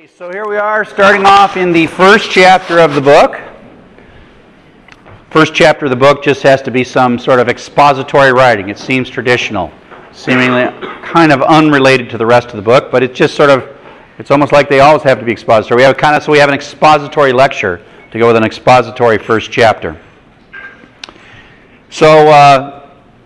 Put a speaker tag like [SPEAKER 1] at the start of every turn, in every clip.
[SPEAKER 1] So here we are starting off in the first chapter of the book. First chapter of the book just has to be some sort of expository writing. It seems traditional, seemingly kind of unrelated to the rest of the book, but it's just sort of, it's almost like they always have to be expository. We have an expository lecture to go with an expository first chapter. So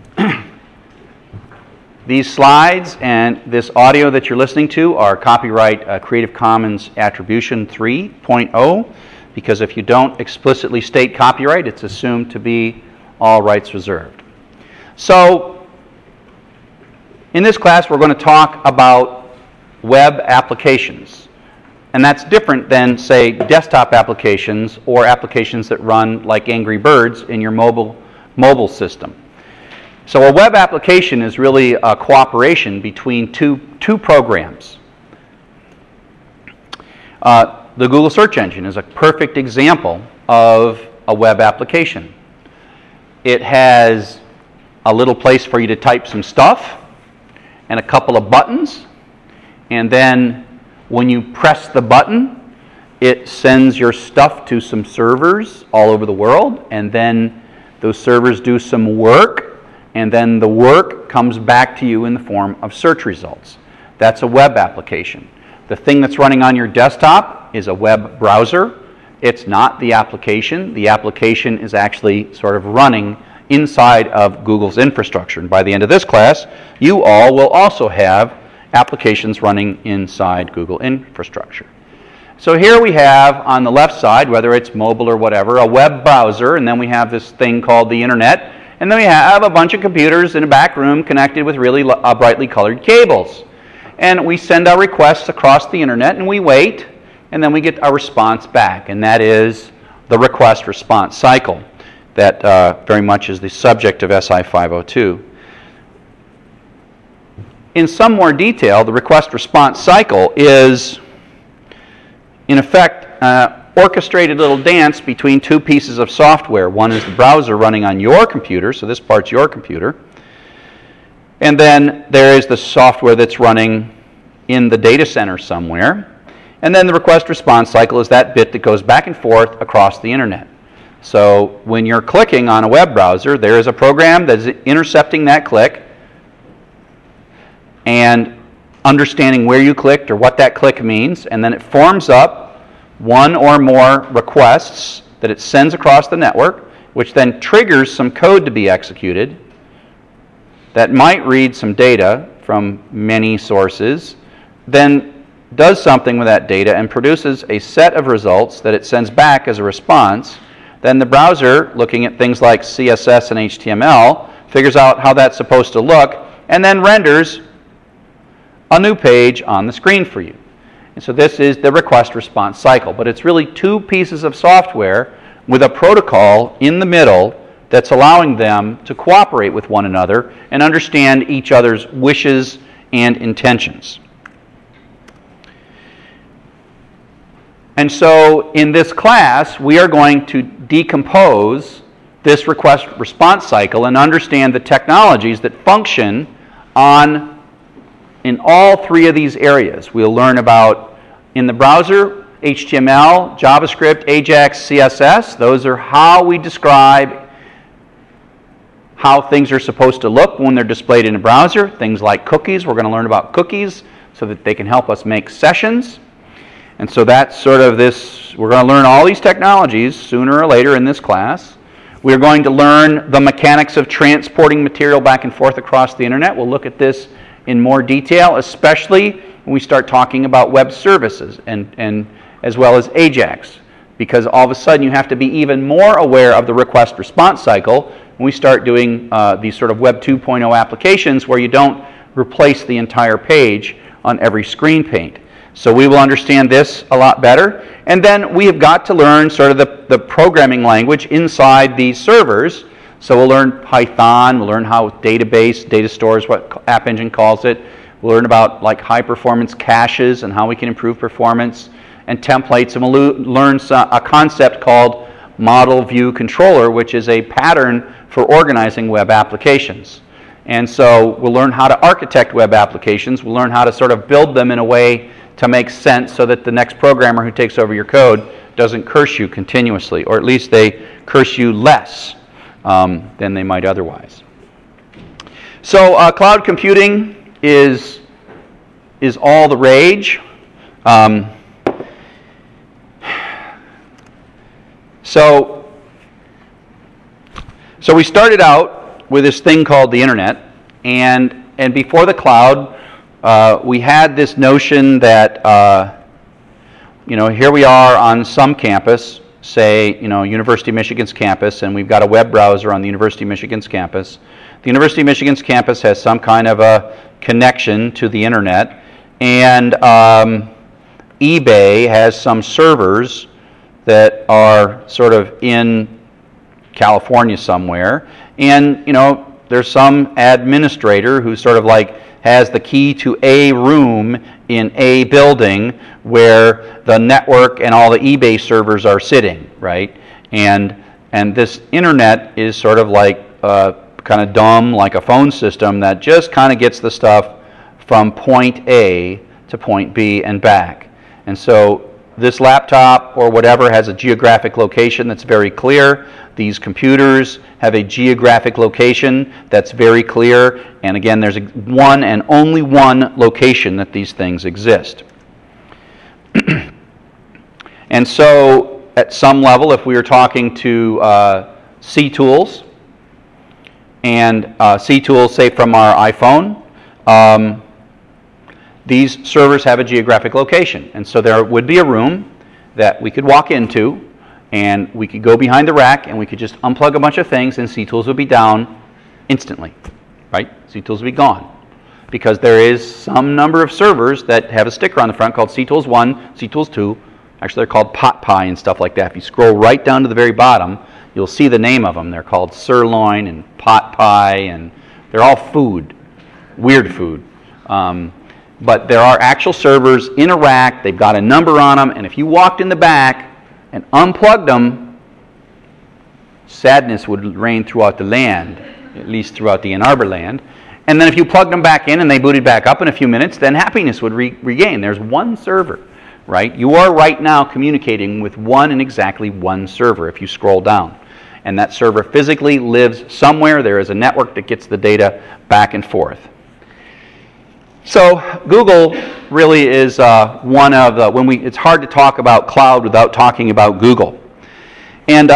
[SPEAKER 1] these slides and this audio that you're listening to are copyright Creative Commons Attribution 3.0, because if you don't explicitly state copyright, it's assumed to be all rights reserved. So in this class, we're going to talk about web applications. And that's different than, say, desktop applications or applications that run like Angry Birds in your mobile system. So a web application is really a cooperation between two programs. The Google search engine is a perfect example of a web application. It has a little place for you to type some stuff and a couple of buttons, and then when you press the button, it sends your stuff to some servers all over the world, and then those servers do some work, and then the work comes back to you in the form of search results. That's a web application. The thing that's running on your desktop is a web browser. It's not the application. The application is actually sort of running inside of Google's infrastructure. And by the end of this class, you all will also have applications running inside Google infrastructure. So here we have on the left side, whether it's mobile or whatever, a web browser, and then we have this thing called the internet. And then we have a bunch of computers in a back room connected with really brightly colored cables. And we send our requests across the internet and we wait, and then we get a response back. And that is the request-response cycle that very much is the subject of SI 502. In some more detail, the request-response cycle is, in effect, orchestrated little dance between two pieces of software. One is the browser running on your computer, so this part's your computer. And then there is the software that's running in the data center somewhere. And then the request-response cycle is that bit that goes back and forth across the internet. So when you're clicking on a web browser, there is a program that's intercepting that click and understanding where you clicked or what that click means, and then it forms up one or more requests that it sends across the network, which then triggers some code to be executed that might read some data from many sources, then does something with that data and produces a set of results that it sends back as a response. Then the browser, looking at things like CSS and HTML, figures out how that's supposed to look and then renders a new page on the screen for you. And so this is the request-response cycle, but it's really two pieces of software with a protocol in the middle that's allowing them to cooperate with one another and understand each other's wishes and intentions. And so in this class, we are going to decompose this request-response cycle and understand the technologies that function in all three of these areas. We'll learn about, in the browser, HTML, JavaScript, AJAX, CSS. Those are how we describe how things are supposed to look when they're displayed in a browser. Things like cookies. We're going to learn about cookies so that they can help us make sessions. And so that's sort of this, we're going to learn all these technologies sooner or later in this class. We're going to learn the mechanics of transporting material back and forth across the internet. We'll look at this in more detail, especially when we start talking about web services and as well as AJAX, because all of a sudden you have to be even more aware of the request-response cycle when we start doing these sort of Web 2.0 applications where you don't replace the entire page on every screen paint. So we will understand this a lot better. And then we have got to learn sort of the programming language inside these servers. So we'll learn Python, we'll learn how database, data stores, what App Engine calls it. We'll learn about like high performance caches and how we can improve performance and templates. And we'll learn a concept called Model View Controller, which is a pattern for organizing web applications. And so we'll learn how to architect web applications. We'll learn how to sort of build them in a way to make sense so that the next programmer who takes over your code doesn't curse you continuously, or at least they curse you less than they might otherwise. So cloud computing is all the rage. So we started out with this thing called the internet, and before the cloud, we had this notion that here we are on some campus, say University of Michigan's campus, and we've got a web browser on the University of Michigan's campus. The University of Michigan's campus has some kind of a connection to the internet, and eBay has some servers that are sort of in California somewhere, and there's some administrator who sort of like has the key to a room in a building where the network and all the eBay servers are sitting, right? And this internet is sort of like kind of dumb, like a phone system that just kind of gets the stuff from point A to point B and back. And so this laptop or whatever has a geographic location that's very clear. These computers have a geographic location that's very clear. And again, there's one and only one location that these things exist. And so at some level, if we were talking to cTools, and cTools, say from our iPhone, these servers have a geographic location. And so there would be a room that we could walk into, and we could go behind the rack, and we could just unplug a bunch of things, and cTools would be down instantly, right? cTools would be gone. Because there is some number of servers that have a sticker on the front called cTools 1, cTools 2. Actually, they're called PotPie and stuff like that. If you scroll right down to the very bottom, you'll see the name of them. They're called Sirloin and PotPie, and they're all food, weird food. But there are actual servers in a rack. They've got a number on them, and if you walked in the back and unplugged them, sadness would reign throughout the land, at least throughout the Ann Arbor land. And then if you plugged them back in and they booted back up in a few minutes, then happiness would regain. There's one server, right? You are right now communicating with one and exactly one server if you scroll down. And that server physically lives somewhere. There is a network that gets the data back and forth. So Google really is one of the, it's hard to talk about cloud without talking about Google. And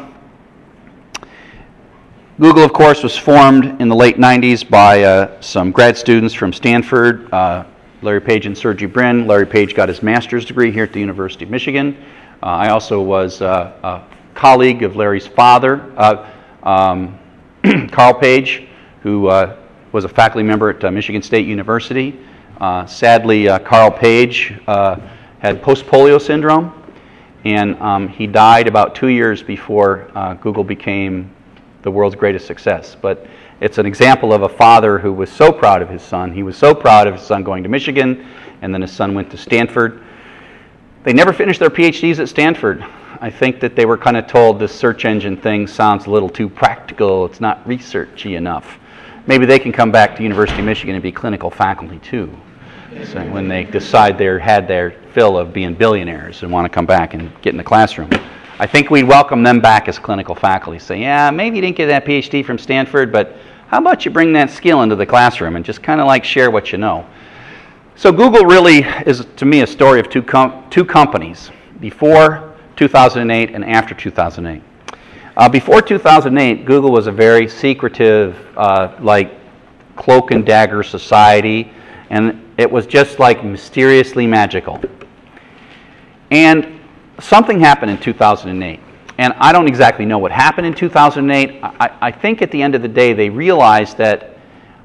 [SPEAKER 1] Google, of course, was formed in the late 90s by some grad students from Stanford, Larry Page and Sergey Brin. Larry Page got his master's degree here at the University of Michigan. I also was a colleague of Larry's father, Carl Page, who was a faculty member at Michigan State University. Sadly, Carl Page had post-polio syndrome, and he died about 2 years before Google became the world's greatest success. But it's an example of a father who was so proud of his son. He was so proud of his son going to Michigan, and then his son went to Stanford. They never finished their PhDs at Stanford. I think that they were kind of told this search engine thing sounds a little too practical. It's not researchy enough. Maybe they can come back to University of Michigan and be clinical faculty too. So when they decide they had their fill of being billionaires and want to come back and get in the classroom. I think we'd welcome them back as clinical faculty. Say, yeah, maybe you didn't get that PhD from Stanford, but how about you bring that skill into the classroom and just kind of like share what you know. So Google really is, to me, a story of two companies, before 2008 and after 2008. Before 2008, Google was a very secretive, like cloak and dagger society, and it was just like mysteriously magical. And something happened in 2008, and I don't exactly know what happened in 2008. I think at the end of the day, they realized that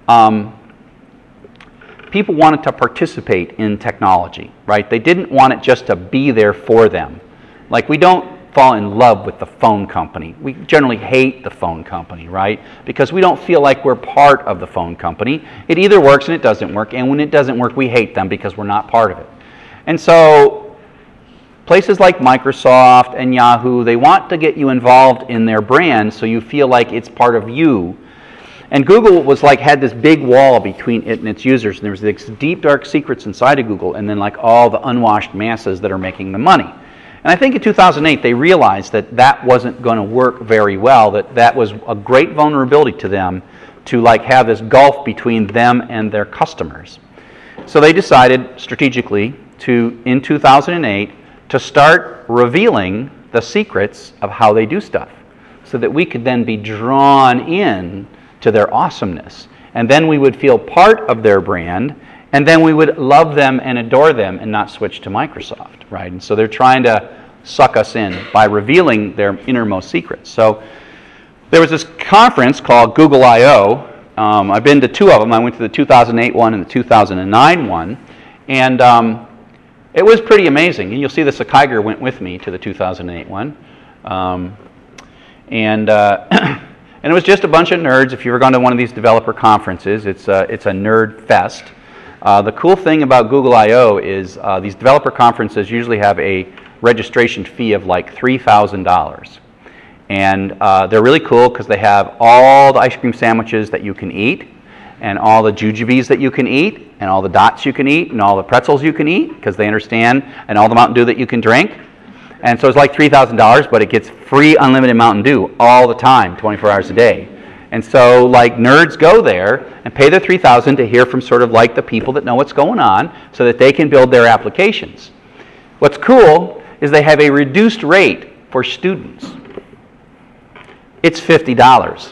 [SPEAKER 1] people wanted to participate in technology, right? They didn't want it just to be there for them. Like, we don't fall in love with the phone company. We generally hate the phone company, right? Because we don't feel like we're part of the phone company. It either works and it doesn't work, and when it doesn't work, we hate them because we're not part of it. And so places like Microsoft and Yahoo, they want to get you involved in their brand so you feel like it's part of you. And Google was like, had this big wall between it and its users, and there was these deep, dark secrets inside of Google, and then like all the unwashed masses that are making the money. And I think in 2008 they realized that that wasn't going to work very well, that that was a great vulnerability to them to like have this gulf between them and their customers. So they decided strategically to, in 2008, to start revealing the secrets of how they do stuff so that we could then be drawn in to their awesomeness. And then we would feel part of their brand, and then we would love them and adore them and not switch to Microsoft, right? And so they're trying to suck us in by revealing their innermost secrets. So there was this conference called Google I/O. I've been to two of them. I went to the 2008 one and the 2009 one. And it was pretty amazing. And you'll see the Sakai went with me to the 2008 one. And it was just a bunch of nerds. If you've ever gone to one of these developer conferences, it's a nerd fest. The cool thing about Google I/O is these developer conferences usually have a registration fee of like $3,000. And they're really cool because they have all the ice cream sandwiches that you can eat, and all the jujubes that you can eat, and all the dots you can eat, and all the pretzels you can eat, because they understand, and all the Mountain Dew that you can drink. And so it's like $3,000, but it gets free unlimited Mountain Dew all the time, 24 hours a day. And so like nerds go there and pay their $3,000 to hear from sort of like the people that know what's going on so that they can build their applications. What's cool is they have a reduced rate for students. It's $50.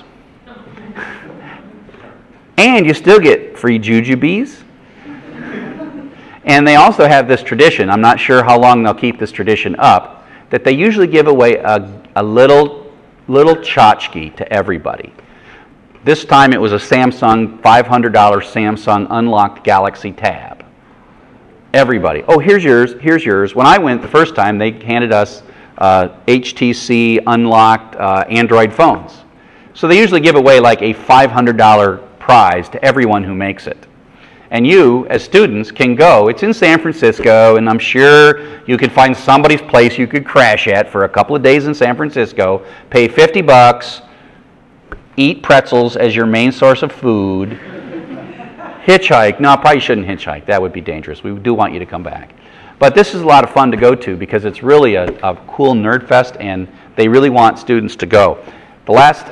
[SPEAKER 1] And you still get free jujubes. And they also have this tradition, I'm not sure how long they'll keep this tradition up, that they usually give away a little tchotchke to everybody. This time it was a Samsung, $500 Samsung unlocked Galaxy Tab. Everybody. Oh, here's yours, here's yours. When I went the first time, they handed us HTC unlocked Android phones. So they usually give away like a $500 prize to everyone who makes it. And you, as students, can go. It's in San Francisco, and I'm sure you could find somebody's place you could crash at for a couple of days in San Francisco, pay $50, eat pretzels as your main source of food, hitchhike. No, I probably shouldn't hitchhike. That would be dangerous. We do want you to come back. But this is a lot of fun to go to because it's really a cool nerd fest, and they really want students to go. The last,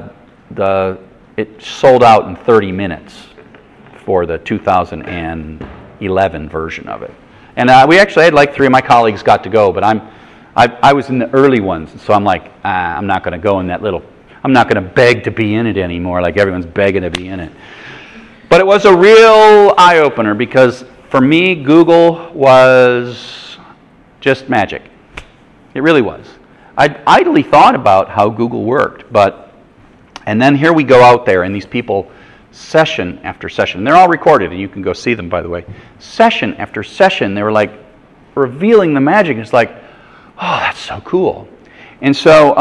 [SPEAKER 1] it sold out in 30 minutes for the 2011 version of it. And we actually had like 3 of my colleagues got to go, but I was in the early ones, so I'm like, I'm not going to go in that little, I'm not going to beg to be in it anymore like everyone's begging to be in it. But it was a real eye-opener because for me, Google was just magic. It really was. I'd idly thought about how Google worked, and then here we go out there and these people, session after session, and they're all recorded and you can go see them, by the way. Session after session, they were like revealing the magic. It's like, oh, that's so cool. And so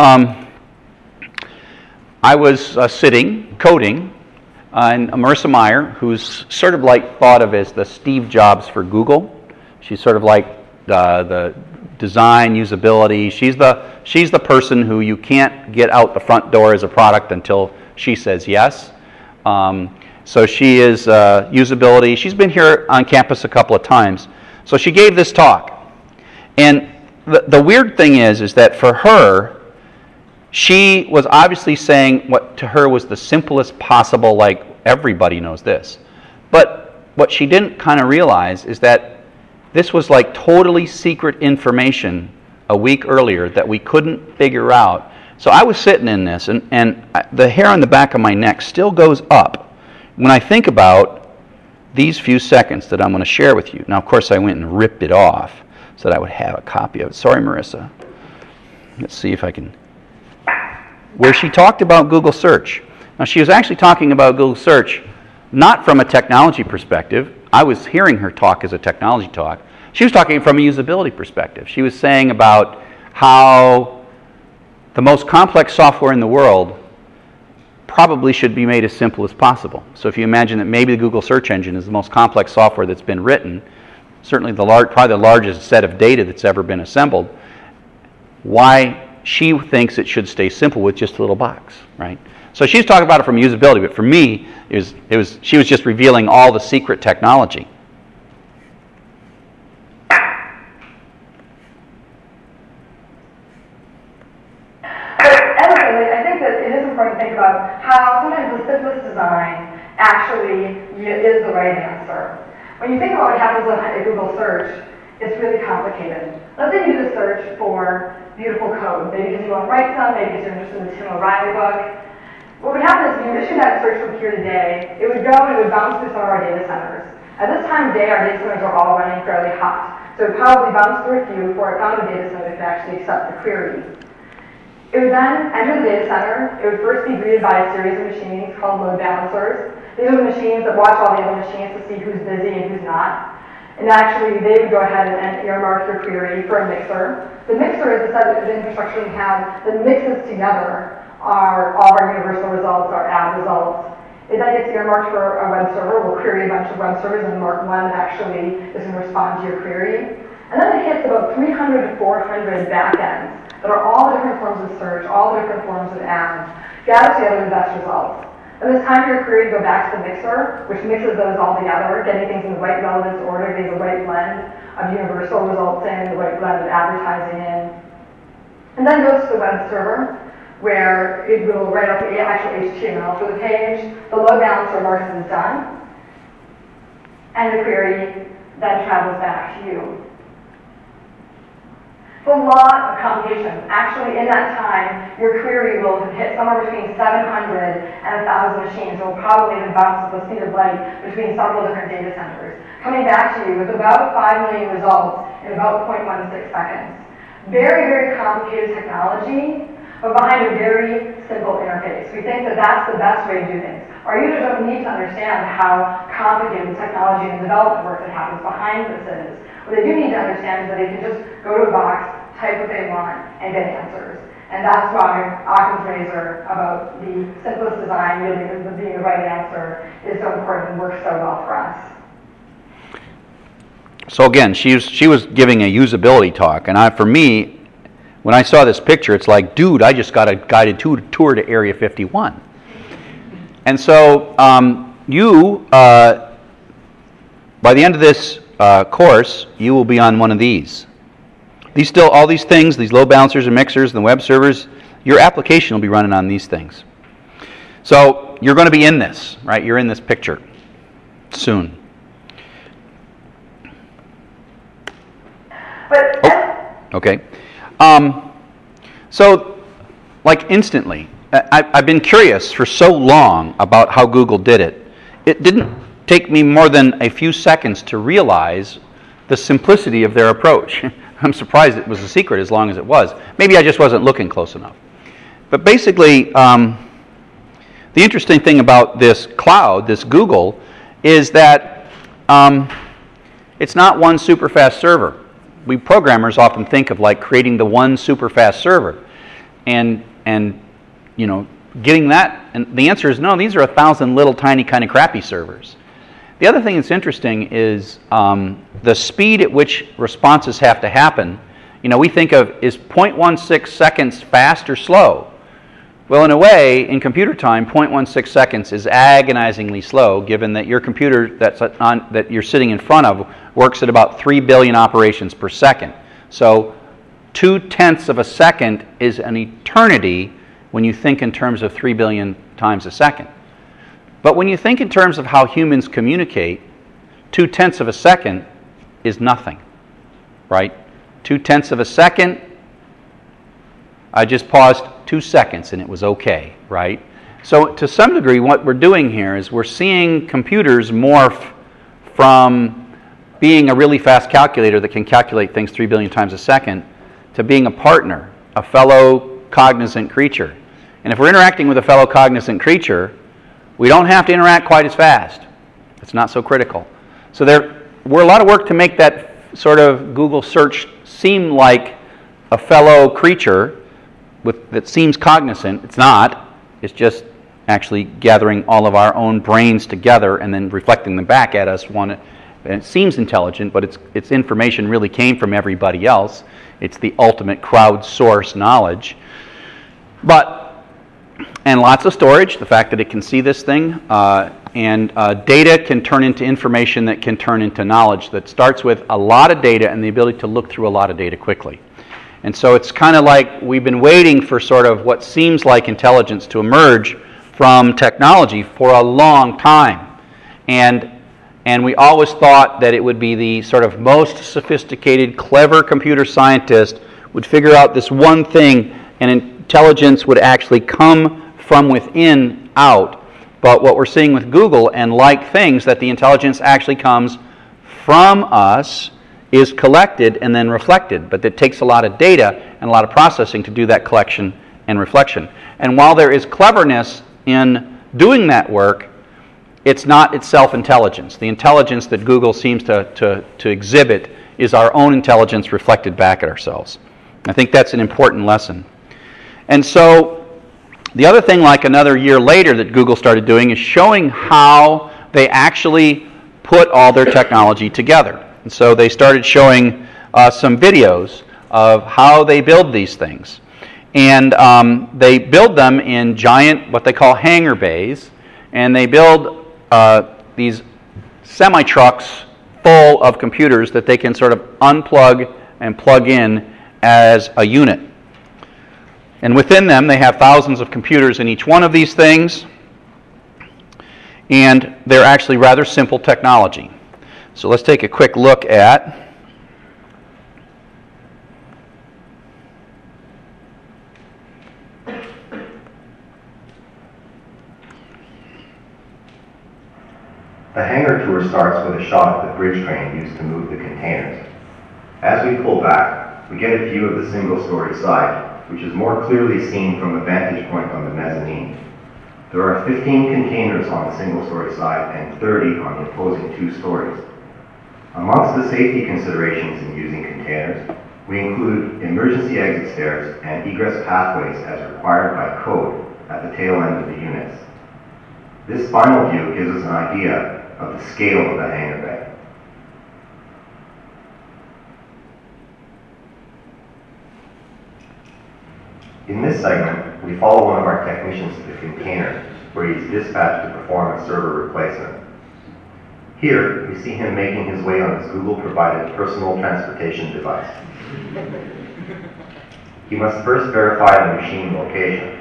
[SPEAKER 1] I was sitting, coding, and Marissa Mayer, who's sort of like thought of as the Steve Jobs for Google. She's sort of like the design, usability. She's the person who you can't get out the front door as a product until she says yes. So she is usability. She's been here on campus a couple of times. So she gave this talk. And the weird thing is that for her, she was obviously saying what to her was the simplest possible, like everybody knows this. But what she didn't kind of realize is that this was like totally secret information a week earlier that we couldn't figure out. So I was sitting in this, and the hair on the back of my neck still goes up when I think about these few seconds that I'm going to share with you. Now, of course, I went and ripped it off so that I would have a copy of it. Sorry, Marissa. Let's see if I can... Where she talked about Google Search. Now, she was actually talking about Google Search not from a technology perspective. I was hearing her talk as a technology talk. She was talking from a usability perspective. She was saying about how the most complex software in the world probably should be made as simple as possible. So if you imagine that maybe the Google search engine is the most complex software that's been written, certainly probably the largest set of data that's ever been assembled, why she thinks it should stay simple with just a little box, right? So she's talking about it from usability, but for me, she was just revealing all the secret technology.
[SPEAKER 2] I think that it is important to think about how sometimes the simplest design actually is the right answer. When you think about what happens on a Google search, it's really complicated. Let's say you do a search for beautiful code, maybe because you want to write some, maybe because you're interested in the Tim O'Reilly book. What would happen is if you issue that search from here today, it would go and it would bounce through some of our data centers. At this time of day, our data centers are all running fairly hot. So it would probably bounce through a few before it found a data center that could actually accept the query. It would then enter the data center. It would first be greeted by a series of machines called load balancers. These are the machines that watch all the other machines to see who's busy and who's not. And actually, they would go ahead and earmark your query for a mixer. The mixer is the set of infrastructure we have that mixes together all of our universal results, our ad results. It then gets earmarked for a web server. We'll query a bunch of web servers and mark one that actually is going to respond to your query. And then it hits about 300 to 400 backends that are all the different forms of search, all the different forms of ads, gather together the best results. And it's time for your query to go back to the mixer, which mixes those all together, getting things in the right relevance order, getting the right blend of universal results in, the right blend of advertising in. And then goes to the web server, where it will write up the actual HTML for the page. The load balancer marks it as done, and the query then travels back to you. It's a lot of complication. Actually, in that time, your query will have hit somewhere between 700 and 1,000 machines. It will probably have bounced at the speed of light between several different data centers, coming back to you with about 5 million results in about 0.16 seconds. Very, very complicated technology, but behind a very simple interface. We think that that's the best way to do things. Our users don't need to understand how complicated the technology and development work that happens behind this is. What they do need to understand is that they can just go to a box, type what they want, and get answers. And that's why Occam's razor about the simplest design really being the right answer is so important and works so well for us.
[SPEAKER 1] So again, she was giving a usability talk, and for me, when I saw this picture, it's like, dude, I just got a guided tour to Area 51. And so by the end of this course, you will be on one of these. All these things, these load balancers and mixers and the web servers, your application will be running on these things. So you're going to be in this, right? You're in this picture soon. Okay. So, like instantly, I've been curious for so long about how Google did it. It didn't take me more than a few seconds to realize the simplicity of their approach. I'm surprised it was a secret as long as it was. Maybe I just wasn't looking close enough. But basically, the interesting thing about this cloud, this Google, is that it's not one super fast server. We programmers often think of like creating the one super fast server, and you know, getting that. And the answer is no. These are 1,000 little tiny kind of crappy servers. The other thing that's interesting is the speed at which responses have to happen. You know, we think of, is 0.16 seconds fast or slow? Well, in a way, in computer time, 0.16 seconds is agonizingly slow, given that your computer that you're sitting in front of works at about 3 billion operations per second. So 0.2 of a second is an eternity when you think in terms of 3 billion times a second. But when you think in terms of how humans communicate, 0.2 of a second is nothing, right? 0.2 of a second, I just paused 2 seconds and it was okay, right? So to some degree, what we're doing here is we're seeing computers morph from being a really fast calculator that can calculate things 3 billion times a second to being a partner, a fellow cognizant creature. And if we're interacting with a fellow cognizant creature, we don't have to interact quite as fast. It's not so critical. So we're a lot of work to make that sort of Google search seem like a fellow creature that seems cognizant. It's not. It's just actually gathering all of our own brains together and then reflecting them back at us. And it seems intelligent, but its information really came from everybody else. It's the ultimate crowdsourced knowledge. But and lots of storage, the fact that it can see this thing, and data can turn into information that can turn into knowledge that starts with a lot of data and the ability to look through a lot of data quickly. And so it's kind of like we've been waiting for sort of what seems like intelligence to emerge from technology for a long time. And we always thought that it would be the sort of most sophisticated, clever computer scientist would figure out this one thing, and intelligence would actually come from within out. But what we're seeing with Google and like things, that the intelligence actually comes from us, is collected and then reflected. But it takes a lot of data and a lot of processing to do that collection and reflection. And while there is cleverness in doing that work, it's not itself intelligence. The intelligence that Google seems to exhibit is our own intelligence reflected back at ourselves. I think that's an important lesson. And so the other thing, like another year later, that Google started doing is showing how they actually put all their technology together. And so they started showing some videos of how they build these things. And they build them in giant, what they call hangar bays, and they build these semi-trucks full of computers that they can sort of unplug and plug in as a unit. And within them, they have thousands of computers in each one of these things, and they're actually rather simple technology. So let's take a quick look at
[SPEAKER 3] The hangar tour starts with a shot of the bridge crane used to move the containers. As we pull back, we get a view of the single-story side, which is more clearly seen from the vantage point on the mezzanine. There are 15 containers on the single-story side and 30 on the opposing 2 stories. Amongst the safety considerations in using containers, we include emergency exit stairs and egress pathways as required by code at the tail end of the units. This final view gives us an idea of the scale of the hangar bay. In this segment, we follow one of our technicians to the container, where he's dispatched to perform a server replacement. Here, we see him making his way on his Google-provided personal transportation device. He must first verify the machine location.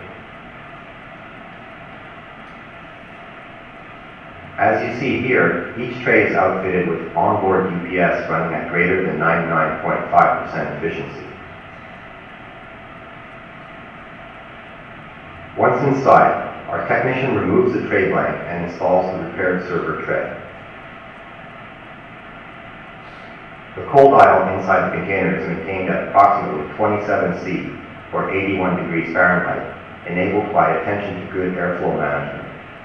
[SPEAKER 3] As you see here, each tray is outfitted with onboard UPS running at greater than 99.5% efficiency. Once inside, our technician removes the tray blank and installs the repaired server tray. The cold aisle inside the container is maintained at approximately 27 C, or 81 degrees Fahrenheit, enabled by attention to good airflow management.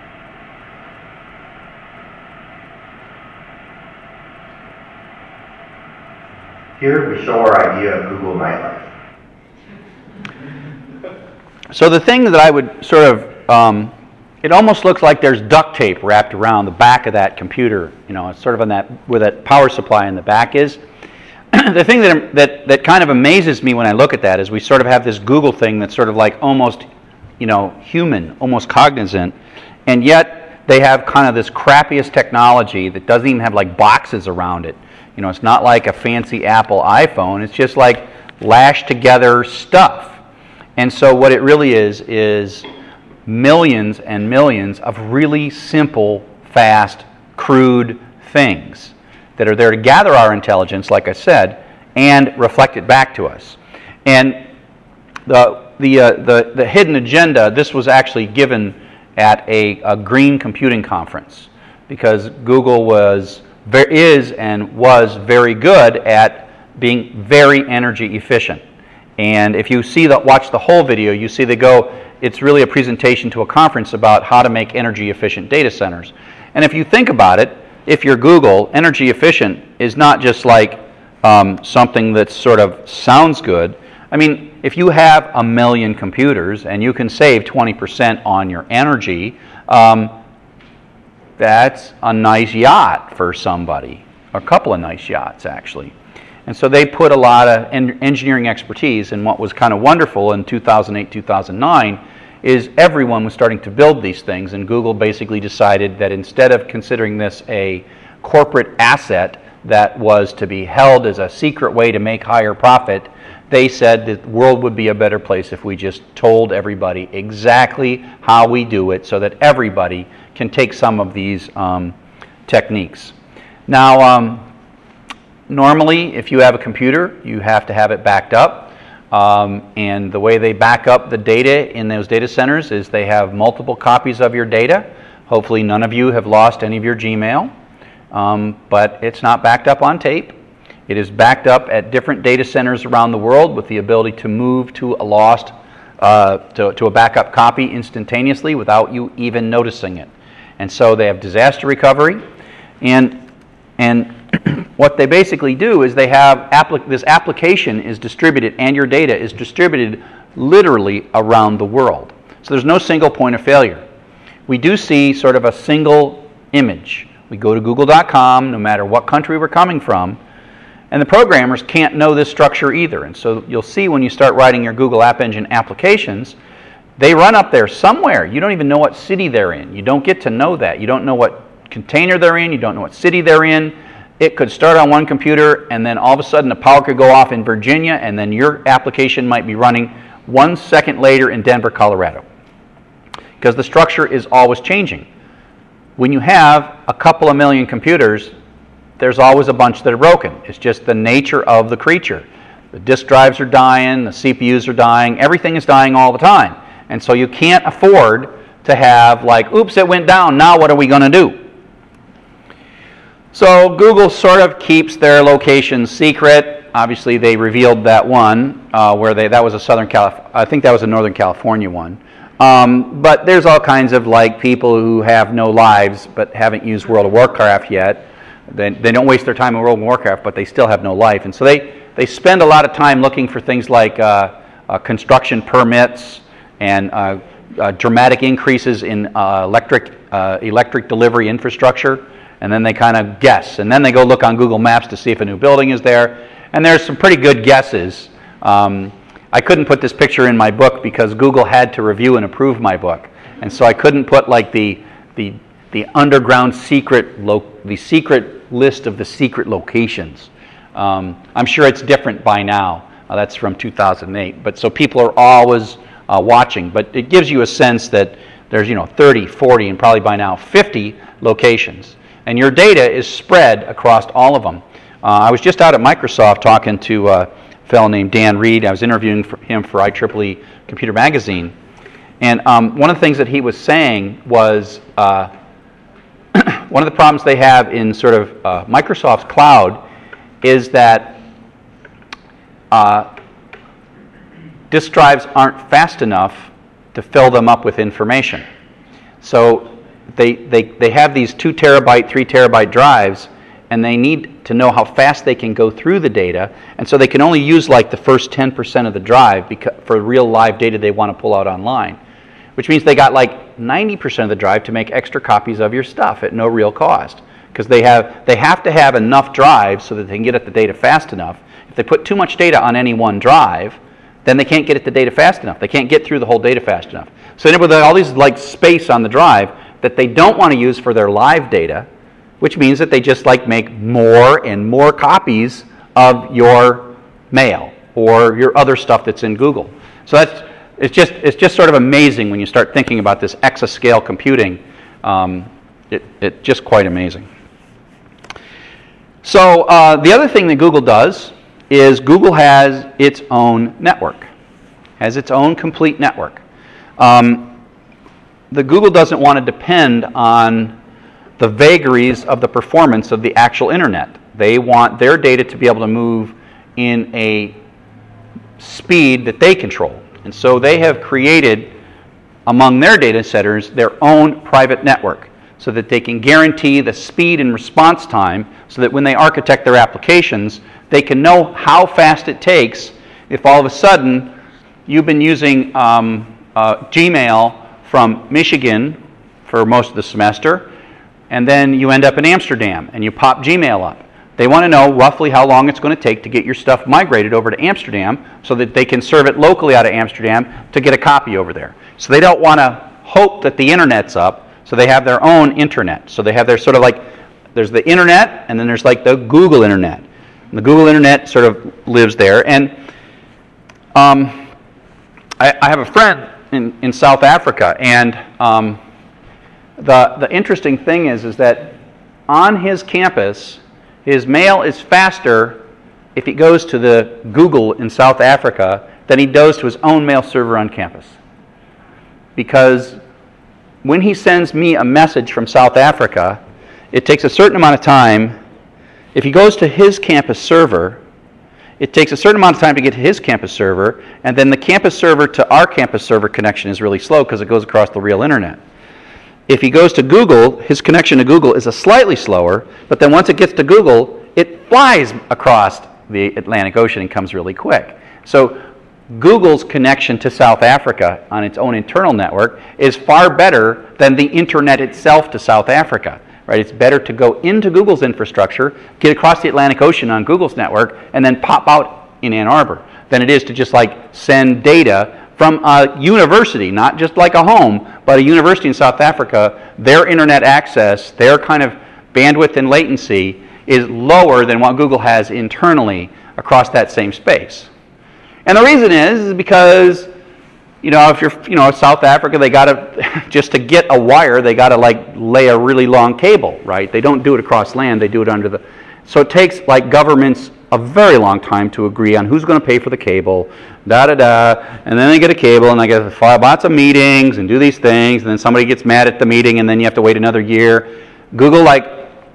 [SPEAKER 3] Here we show our idea of Google Nightlife.
[SPEAKER 1] So the thing that I would sort of, it almost looks like there's duct tape wrapped around the back of that computer. You know, it's sort of on that, where that power supply in the back is. The thing that kind of amazes me when I look at that is we sort of have this Google thing that's sort of like almost, you know, human, almost cognizant, and yet they have kind of this crappiest technology that doesn't even have like boxes around it. You know, it's not like a fancy Apple iPhone. It's just like lashed together stuff. And so what it really is millions and millions of really simple, fast, crude things that are there to gather our intelligence, like I said, and reflect it back to us. And the hidden agenda, this was actually given at a green computing conference, because Google is and was very good at being very energy efficient. And if you watch the whole video, you see it's really a presentation to a conference about how to make energy efficient data centers. And if you think about it, if you're Google, energy efficient is not just like something that sort of sounds good. I mean, if you have 1 million computers and you can save 20% on your energy, that's a nice yacht for somebody, a couple of nice yachts actually. And so they put a lot of engineering expertise, and what was kind of wonderful in 2008, 2009 is everyone was starting to build these things, and Google basically decided that instead of considering this a corporate asset that was to be held as a secret way to make higher profit, they said that the world would be a better place if we just told everybody exactly how we do it so that everybody can take some of these techniques. Now, normally, if you have a computer, you have to have it backed up. And the way they back up the data in those data centers is they have multiple copies of your data. Hopefully none of you have lost any of your Gmail, but it's not backed up on tape. It is backed up at different data centers around the world with the ability to move to a lost, to a backup copy instantaneously without you even noticing it. And so they have disaster recovery, and what they basically do is they have this application is distributed and your data is distributed literally around the world. So there's no single point of failure. We do see sort of a single image. We go to google.com, no matter what country we're coming from, and the programmers can't know this structure either. And so you'll see when you start writing your Google App Engine applications, they run up there somewhere. You don't even know what city they're in. You don't get to know that. You don't know what container they're in. You don't know what city they're in. It could start on one computer, and then all of a sudden the power could go off in Virginia, and then your application might be running 1 second later in Denver, Colorado. Because the structure is always changing. When you have a couple of million computers, there's always a bunch that are broken. It's just the nature of the creature. The disk drives are dying, the CPUs are dying, everything is dying all the time. And so you can't afford to have like, oops, it went down, now what are we going to do? So Google sort of keeps their locations secret. Obviously they revealed that one where that was a I think that was a Northern California one. But there's all kinds of like people who have no lives but haven't used World of Warcraft yet. They don't waste their time in World of Warcraft, but they still have no life. And so they spend a lot of time looking for things like construction permits and dramatic increases in electric delivery infrastructure. And then they kind of guess. And then they go look on Google Maps to see if a new building is there. And there's some pretty good guesses. I couldn't put this picture in my book because Google had to review and approve my book. And so I couldn't put like the underground secret list of the secret locations. I'm sure it's different by now. That's from 2008. But so people are always watching. But it gives you a sense that there's 30, 40, and probably by now 50 locations. And your data is spread across all of them. I was just out at Microsoft talking to a fellow named Dan Reed. I was interviewing him for IEEE Computer Magazine. And one of the things that he was saying was one of the problems they have in sort of Microsoft's cloud is that disk drives aren't fast enough to fill them up with information. So they have these 2 terabyte, 3 terabyte drives, and they need to know how fast they can go through the data, and so they can only use like the first 10% of the drive for real live data they want to pull out online, which means they got like 90% of the drive to make extra copies of your stuff at no real cost, because they have to have enough drives so that they can get at the data fast enough. If they put too much data on any one drive, then they can't get at the data fast enough. They can't get through the whole data fast enough. So with all these like space on the drive that they don't want to use for their live data, which means that they just like make more and more copies of your mail or your other stuff that's in Google. So it's just sort of amazing when you start thinking about this exascale computing. It's just quite amazing. So the other thing that Google does is Google has its own network, has its own complete network. The Google doesn't want to depend on the vagaries of the performance of the actual internet. They want their data to be able to move in a speed that they control. And so they have created, among their data centers, their own private network so that they can guarantee the speed and response time so that when they architect their applications, they can know how fast it takes if all of a sudden you've been using Gmail from Michigan for most of the semester, and then you end up in Amsterdam and you pop Gmail up. They want to know roughly how long it's going to take to get your stuff migrated over to Amsterdam so that they can serve it locally out of Amsterdam to get a copy over there. So they don't want to hope that the internet's up, so they have their own internet. So they have their sort of like, there's the internet, and then there's like the Google internet. And the Google internet sort of lives there. And I have a friend in South Africa, and the interesting thing is that on his campus, his mail is faster if he goes to the Google in South Africa than he does to his own mail server on campus. Because when he sends me a message from South Africa, it takes a certain amount of time. If he goes to his campus server, it takes a certain amount of time to get to his campus server, and then the campus server to our campus server connection is really slow because it goes across the real internet. If he goes to Google, his connection to Google is a slightly slower, but then once it gets to Google, it flies across the Atlantic Ocean and comes really quick. So Google's connection to South Africa on its own internal network is far better than the internet itself to South Africa. Right? It's better to go into Google's infrastructure, get across the Atlantic Ocean on Google's network, and then pop out in Ann Arbor than it is to just like send data from a university, not just like a home, but a university in South Africa. Their internet access, their kind of bandwidth and latency is lower than what Google has internally across that same space. And the reason is because, you know, if you're, you know, South Africa, they got to, just to get a wire, they got to like lay a really long cable, right? They don't do it across land, they do it under the, so it takes like governments a very long time to agree on who's going to pay for the cable, and then they get a cable and they get to file lots of meetings and do these things, and then somebody gets mad at the meeting and then you have to wait another year. Google like,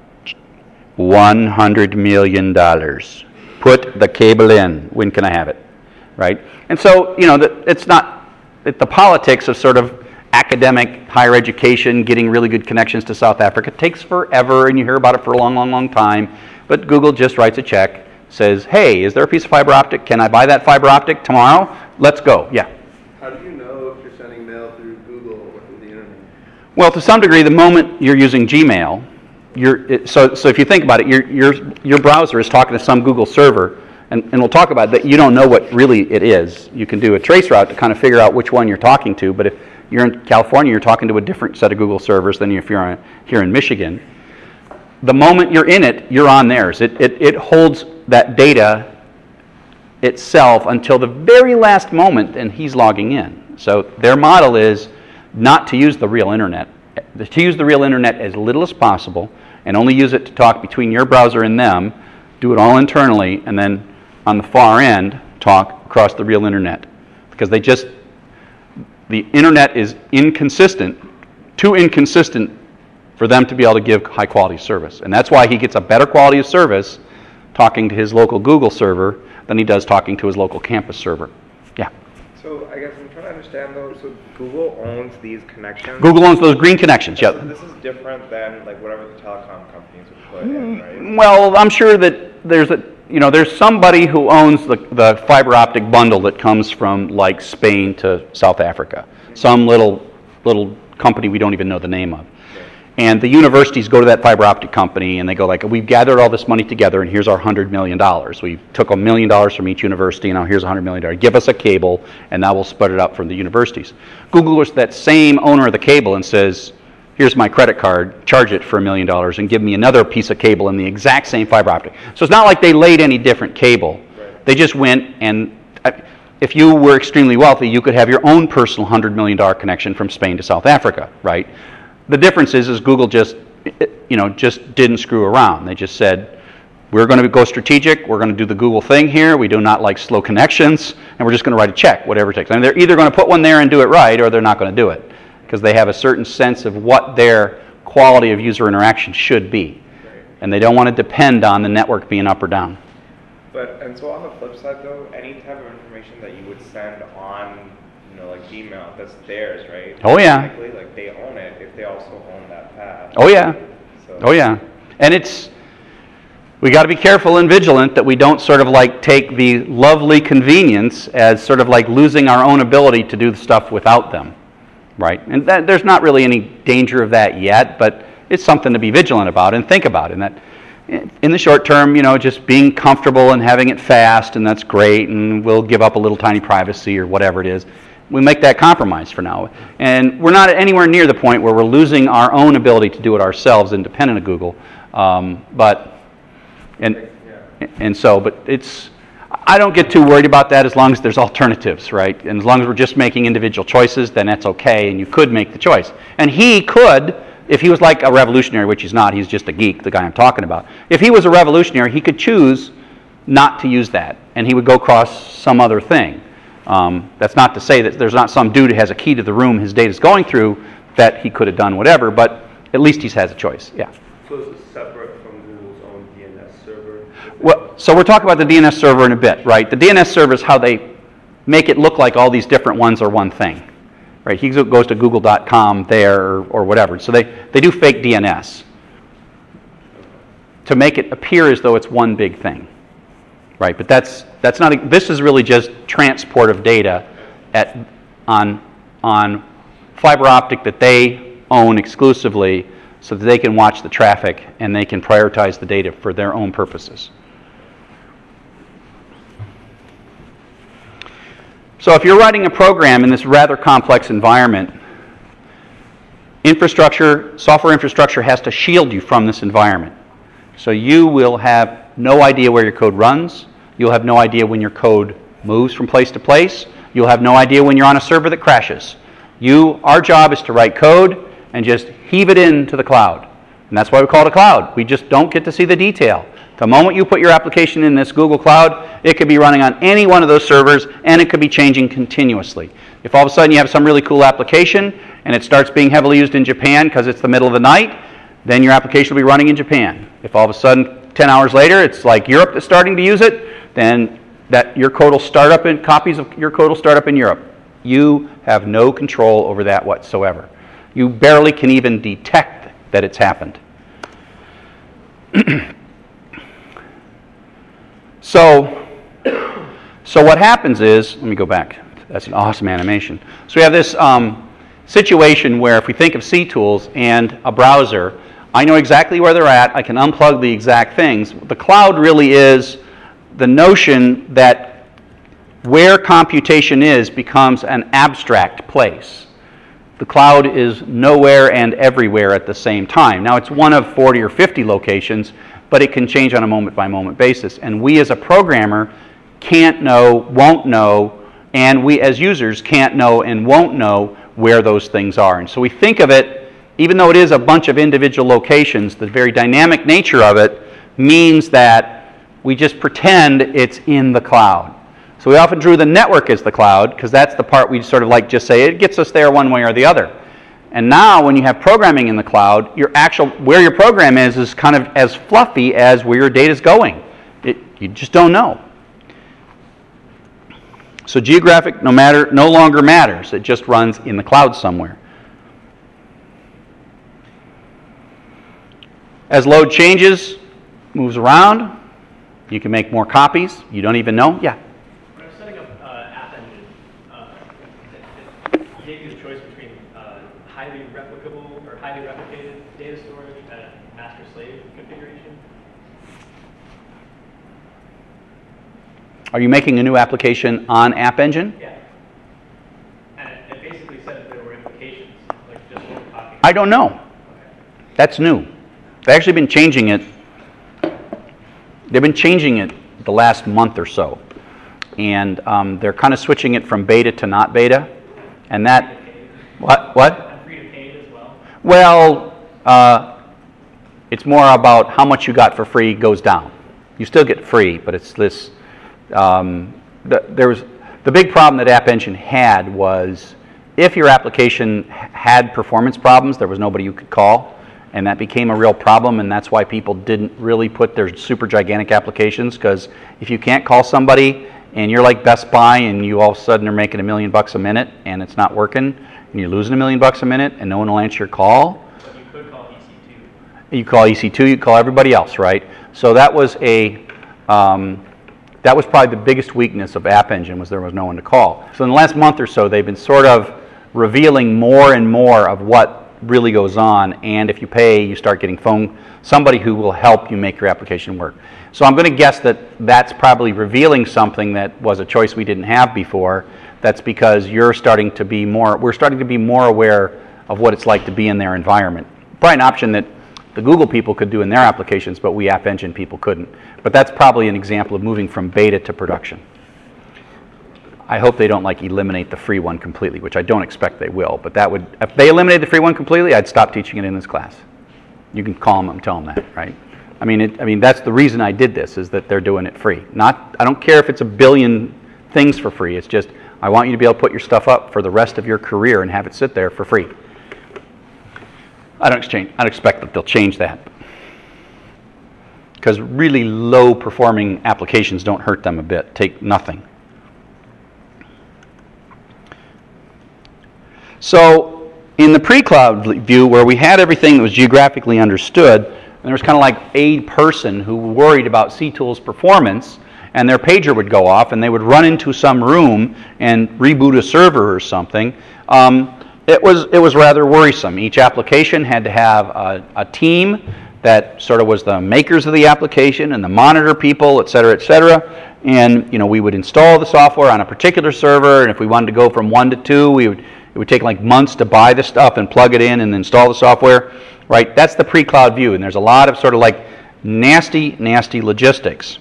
[SPEAKER 1] $100 million. Put the cable in. When can I have it? Right? And so, you know, it's not the politics of sort of academic higher education, getting really good connections to South Africa. It takes forever, and you hear about it for a long, long, long time. But Google just writes a check, says, hey, is there a piece of fiber optic? Can I buy that fiber optic tomorrow? Let's go. Yeah.
[SPEAKER 4] How do you know if you're sending mail through Google or through the internet?
[SPEAKER 1] Well, to some degree, the moment you're using Gmail, so if you think about it, your browser is talking to some Google server, and we'll talk about that. You don't know what really it is. You can do a trace route to kind of figure out which one you're talking to, but if you're in California, you're talking to a different set of Google servers than if you're here in Michigan. The moment you're in it, you're on theirs. It holds that data itself until the very last moment, and he's logging in. So their model is not to use the real internet, to use the real internet as little as possible, and only use it to talk between your browser and them, do it all internally, and then on the far end, talk across the real internet. Because the internet is inconsistent, too inconsistent for them to be able to give high quality service. And that's why he gets a better quality of service talking to his local Google server than he does talking to his local campus server. Yeah.
[SPEAKER 4] So I guess I'm trying to understand though, so Google owns these connections?
[SPEAKER 1] Google owns those green connections, yeah.
[SPEAKER 4] So this is different than like whatever the telecom companies would put in, right?
[SPEAKER 1] Well, I'm sure that there's somebody who owns the fiber optic bundle that comes from like Spain to South Africa. Some little company we don't even know the name of. And the universities go to that fiber optic company and they go like, we've gathered all this money together and here's our $100 million. We took $1 million from each university and now here's $100 million. Give us a cable and now we'll spread it up from the universities. Google is that same owner of the cable and says, here's my credit card, charge it for $1 million and give me another piece of cable in the exact same fiber optic. So it's not like they laid any different cable. Right. They just went and, if you were extremely wealthy, you could have your own personal $100 million connection from Spain to South Africa, right? The difference is Google just didn't screw around. They just said, we're going to go strategic. We're going to do the Google thing here. We do not like slow connections, and we're just going to write a check, whatever it takes. I mean, they're either going to put one there and do it right, or they're not going to do it, because they have a certain sense of what their quality of user interaction should be, and they don't want to depend on the network being up or down.
[SPEAKER 4] And so on the flip side, though, any type of information that you would send on, like Gmail, that's theirs, right?
[SPEAKER 1] Oh yeah.
[SPEAKER 4] Technically, like they own it if they also own that path.
[SPEAKER 1] Oh yeah.
[SPEAKER 4] So.
[SPEAKER 1] Oh yeah. And we got to be careful and vigilant that we don't sort of like take the lovely convenience as sort of like losing our own ability to do the stuff without them, right? And there's not really any danger of that yet, but it's something to be vigilant about and think about. And that, in the short term, you know, just being comfortable and having it fast, and that's great, and we'll give up a little tiny privacy or whatever it is. We make that compromise for now. And we're not anywhere near the point where we're losing our own ability to do it ourselves independent of Google. But it's, I don't get too worried about that as long as there's alternatives, right? And as long as we're just making individual choices, then that's okay, and you could make the choice. And he could, if he was like a revolutionary, which he's not, he's just a geek, the guy I'm talking about. If he was a revolutionary, he could choose not to use that, and he would go across some other thing. That's not to say that there's not some dude who has a key to the room his data's going through that he could have done whatever, but at least he has a choice, yeah.
[SPEAKER 5] So is it separate from Google's own DNS server?
[SPEAKER 1] Well, so we're talking about the DNS server in a bit, right? The DNS server is how they make it look like all these different ones are one thing, right? He goes to google.com there or whatever. So they do fake DNS to make it appear as though it's one big thing, right? But that's not, this is really just transport of data on fiber optic that they own exclusively so that they can watch the traffic and they can prioritize the data for their own purposes. So if you're writing a program in this rather complex environment, software infrastructure has to shield you from this environment. So you will have no idea where your code runs. You'll have no idea when your code moves from place to place. You'll have no idea when you're on a server that crashes. Our job is to write code and just heave it into the cloud. And that's why we call it a cloud. We just don't get to see the detail. The moment you put your application in this Google Cloud, it could be running on any one of those servers, and it could be changing continuously. If all of a sudden you have some really cool application, and it starts being heavily used in Japan because it's the middle of the night, then your application will be running in Japan. If all of a sudden, 10 hours later, it's like Europe that's starting to use it, then your code will start up in, copies of your code will start up in Europe. You have no control over that whatsoever. You barely can even detect that it's happened. So what happens is, let me go back. That's an awesome animation. So we have this situation where if we think of CTools and a browser, I know exactly where they're at. I can unplug the exact things. The cloud really is the notion that where computation is becomes an abstract place. The cloud is nowhere and everywhere at the same time. Now, it's one of 40 or 50 locations, but it can change on a moment-by-moment basis. And we as a programmer can't know, won't know, and we as users can't know and won't know where those things are. And so we think of it, even though it is a bunch of individual locations, the very dynamic nature of it means that we just pretend it's in the cloud. So we often drew the network as the cloud, because that's the part we sort of like just say, it gets us there one way or the other. And now when you have programming in the cloud, where your program is kind of as fluffy as where your data is going. You just don't know. So geographic no longer matters. It just runs in the cloud somewhere. As load changes, moves around, you can make more copies. You don't even know. Yeah?
[SPEAKER 6] When I was setting up App Engine, it gave you the choice between highly replicable or highly replicated data storage and master-slave configuration.
[SPEAKER 1] Are you making a new application on App Engine?
[SPEAKER 6] Yeah. And it basically said that there were implications, like just what we're talking about.
[SPEAKER 1] I don't know.
[SPEAKER 6] Okay.
[SPEAKER 1] That's new. They've actually been changing it. They've been changing it the last month or so. And they're kind of switching it from beta to not beta. And that, what?
[SPEAKER 6] And free to paid as well?
[SPEAKER 1] Well, it's more about how much you got for free goes down. You still get free, but it's this, the big problem that App Engine had was if your application had performance problems, there was nobody you could call. And that became a real problem, and that's why people didn't really put their super gigantic applications, because if you can't call somebody and you're like Best Buy and you all of a sudden are making $1 million a minute and it's not working and you're losing $1 million a minute and no one will answer your call.
[SPEAKER 6] But you could call EC2.
[SPEAKER 1] You call EC2, you call everybody else, right? So that was that was probably the biggest weakness of App Engine, was there was no one to call. So in the last month or so, they've been sort of revealing more and more of what really goes on, and if you pay, you start getting somebody who will help you make your application work. So I'm going to guess that that's probably revealing something that was a choice we didn't have before. That's because we're starting to be more aware of what it's like to be in their environment. Probably an option that the Google people could do in their applications, but we App Engine people couldn't. But that's probably an example of moving from beta to production. I hope they don't eliminate the free one completely, which I don't expect they will. But if they eliminated the free one completely, I'd stop teaching it in this class. You can call them and tell them that, right? I mean, that's the reason I did this, is that they're doing it free. I don't care if it's a billion things for free. It's just I want you to be able to put your stuff up for the rest of your career and have it sit there for free. I don't expect that they'll change that, because really low performing applications don't hurt them a bit, take nothing. So in the pre-cloud view, where we had everything that was geographically understood, and there was kind of like a person who worried about CTOOL's performance, and their pager would go off and they would run into some room and reboot a server or something. It was rather worrisome. Each application had to have a team that sort of was the makers of the application and the monitor people, et cetera, et cetera. And we would install the software on a particular server, and if we wanted to go from 1 to 2, it would take like months to buy the stuff and plug it in and install the software. Right? That's the pre-cloud view, and there's a lot of sort of like nasty, nasty logistics.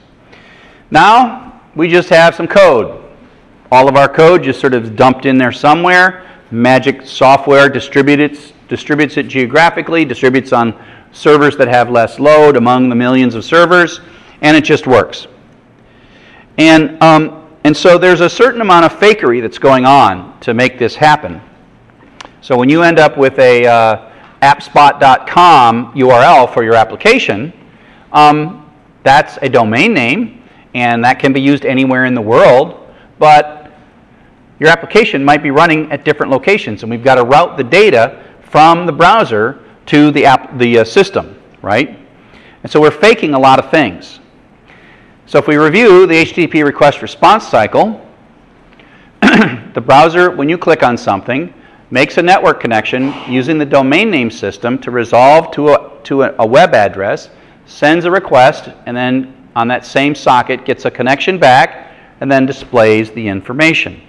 [SPEAKER 1] Now we just have some code. All of our code just sort of dumped in there somewhere. Magic software distributes it geographically, distributes on servers that have less load among the millions of servers, and it just works. And so there's a certain amount of fakery that's going on to make this happen. So when you end up with a appspot.com URL for your application, that's a domain name, and that can be used anywhere in the world, but your application might be running at different locations, and we've got to route the data from the browser to the system, right? And so we're faking a lot of things. So if we review the HTTP request response cycle, the browser, when you click on something, makes a network connection using the domain name system to resolve to a web address, sends a request, and then on that same socket gets a connection back, and then displays the information.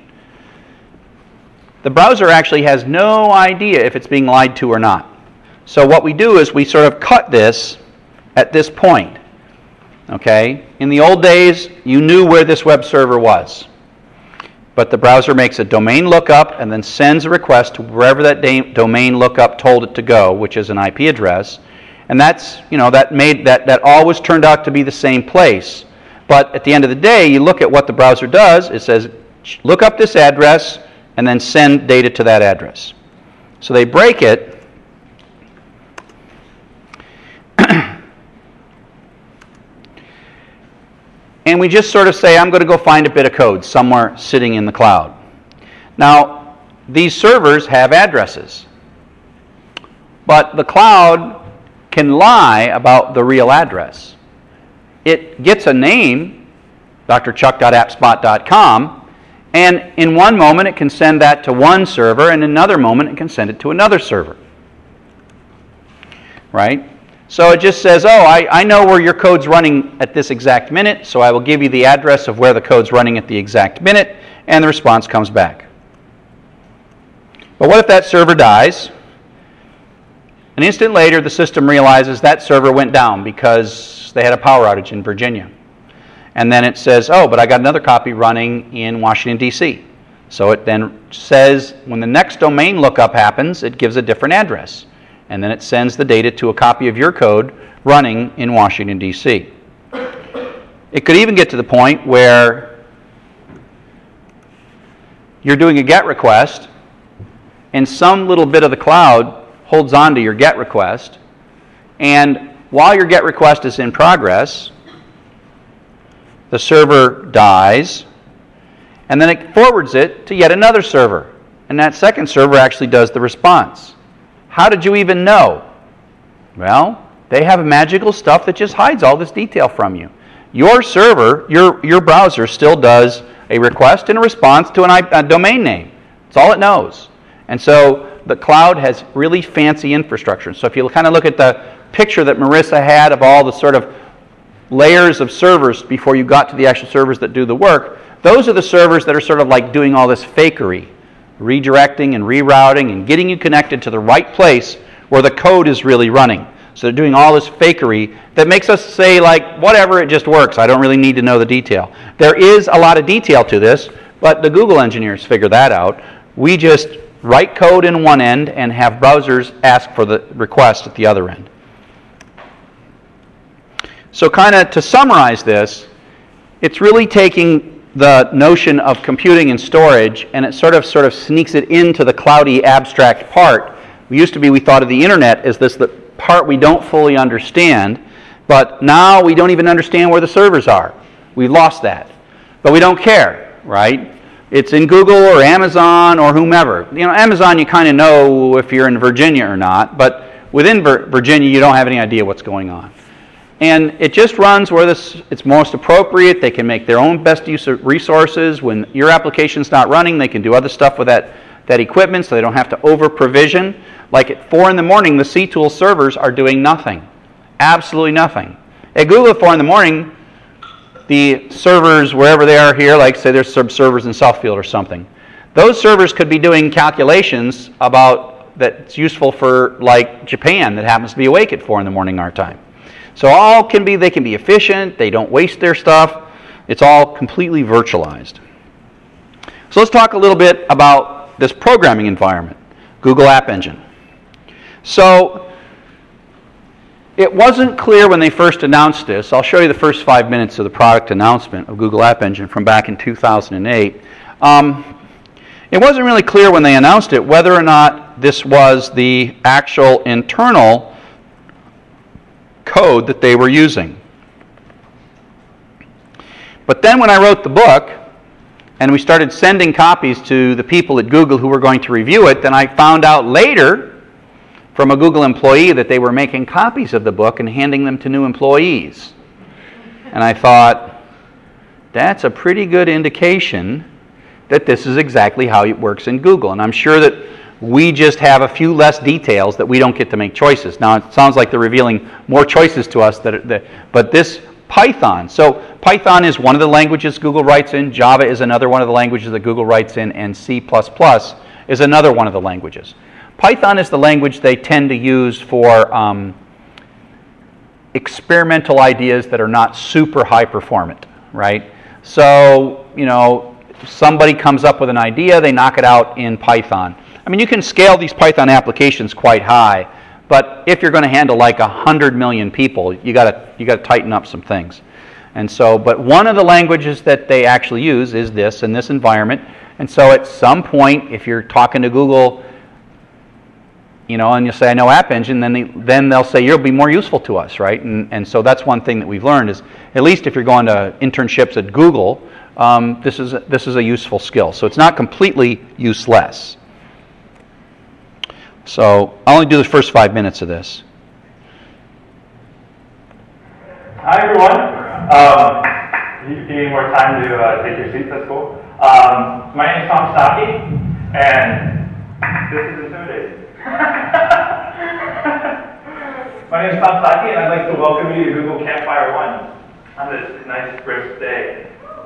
[SPEAKER 1] The browser actually has no idea if it's being lied to or not. So what we do is we sort of cut this at this point. Okay? In the old days, you knew where this web server was. But the browser makes a domain lookup and then sends a request to wherever that domain lookup told it to go, which is an IP address. And that's, that always turned out to be the same place. But at the end of the day, you look at what the browser does. It says, look up this address and then send data to that address. So they break it. And we just sort of say, I'm going to go find a bit of code somewhere sitting in the cloud. Now, these servers have addresses. But the cloud can lie about the real address. It gets a name, drchuck.appspot.com, and in one moment it can send that to one server, and in another moment it can send it to another server. Right? So it just says, oh, I know where your code's running at this exact minute, so I will give you the address of where the code's running at the exact minute, and the response comes back. But what if that server dies? An instant later, the system realizes that server went down because they had a power outage in Virginia. And then it says, oh, but I got another copy running in Washington, D.C. So it then says, when the next domain lookup happens, it gives a different address. And then it sends the data to a copy of your code running in Washington, D.C. It could even get to the point where you're doing a GET request, and some little bit of the cloud holds on to your GET request, and while your GET request is in progress, the server dies, and then it forwards it to yet another server, and that second server actually does the response. How did you even know? Well, they have magical stuff that just hides all this detail from you. Your server, your browser still does a request and a response to a domain name. That's all it knows. And so the cloud has really fancy infrastructure. So if you kind of look at the picture that Marissa had of all the sort of layers of servers before you got to the actual servers that do the work, those are the servers that are sort of like doing all this fakery, redirecting and rerouting and getting you connected to the right place where the code is really running. So they're doing all this fakery that makes us say, like, whatever, it just works. I don't really need to know the detail. There is a lot of detail to this, but the Google engineers figure that out. We just write code in one end and have browsers ask for the request at the other end. So kind of to summarize this, it's really taking the notion of computing and storage and it sort of sneaks it into the cloudy abstract part. We thought of the internet as this the part we don't fully understand, but now we don't even understand where the servers are. We've lost that. But we don't care, right? It's in Google or Amazon or whomever. You know, Amazon you kind of know if you're in Virginia or not, but within Virginia you don't have any idea what's going on. And it just runs where it's most appropriate. They can make their own best use of resources. When your application's not running, they can do other stuff with that equipment so they don't have to over-provision. Like at 4 in the morning, the cTools servers are doing nothing. Absolutely nothing. At Google at 4 in the morning, the servers, wherever they are here, like say there's some servers in Southfield or something, those servers could be doing calculations about that's useful for like Japan that happens to be awake at 4 in the morning our time. So they can be efficient, they don't waste their stuff, it's all completely virtualized. So let's talk a little bit about this programming environment, Google App Engine. So it wasn't clear when they first announced this. I'll show you the first 5 minutes of the product announcement of Google App Engine from back in 2008. It wasn't really clear when they announced it whether or not this was the actual internal code that they were using. But then when I wrote the book and we started sending copies to the people at Google who were going to review it, then I found out later from a Google employee that they were making copies of the book and handing them to new employees. And I thought, that's a pretty good indication that this is exactly how it works in Google. And I'm sure that we just have a few less details that we don't get to make choices. Now, it sounds like they're revealing more choices to us, but this Python. So Python is one of the languages Google writes in. Java is another one of the languages that Google writes in. And C++ is another one of the languages. Python is the language they tend to use for experimental ideas that are not super high performant, right? So, you know, somebody comes up with an idea, they knock it out in Python. I mean, you can scale these Python applications quite high, but if you're going to handle like 100 million people, you got to tighten up some things. And so, but one of the languages that they actually use is this in this environment. And so, at some point, if you're talking to Google, you know, and you say, I know App Engine, then they'll say, you'll be more useful to us, right? And so that's one thing that we've learned is, at least if you're going to internships at Google, this is a useful skill. So it's not completely useless. So I'll only do the first 5 minutes of this.
[SPEAKER 7] Hi, everyone. If you need more time to take your seats, that's cool. My name is Tom Stocky, and this is intimidating. My name is Tom Stocky, and I'd like to welcome you to Google Campfire 1 on this nice, crisp day.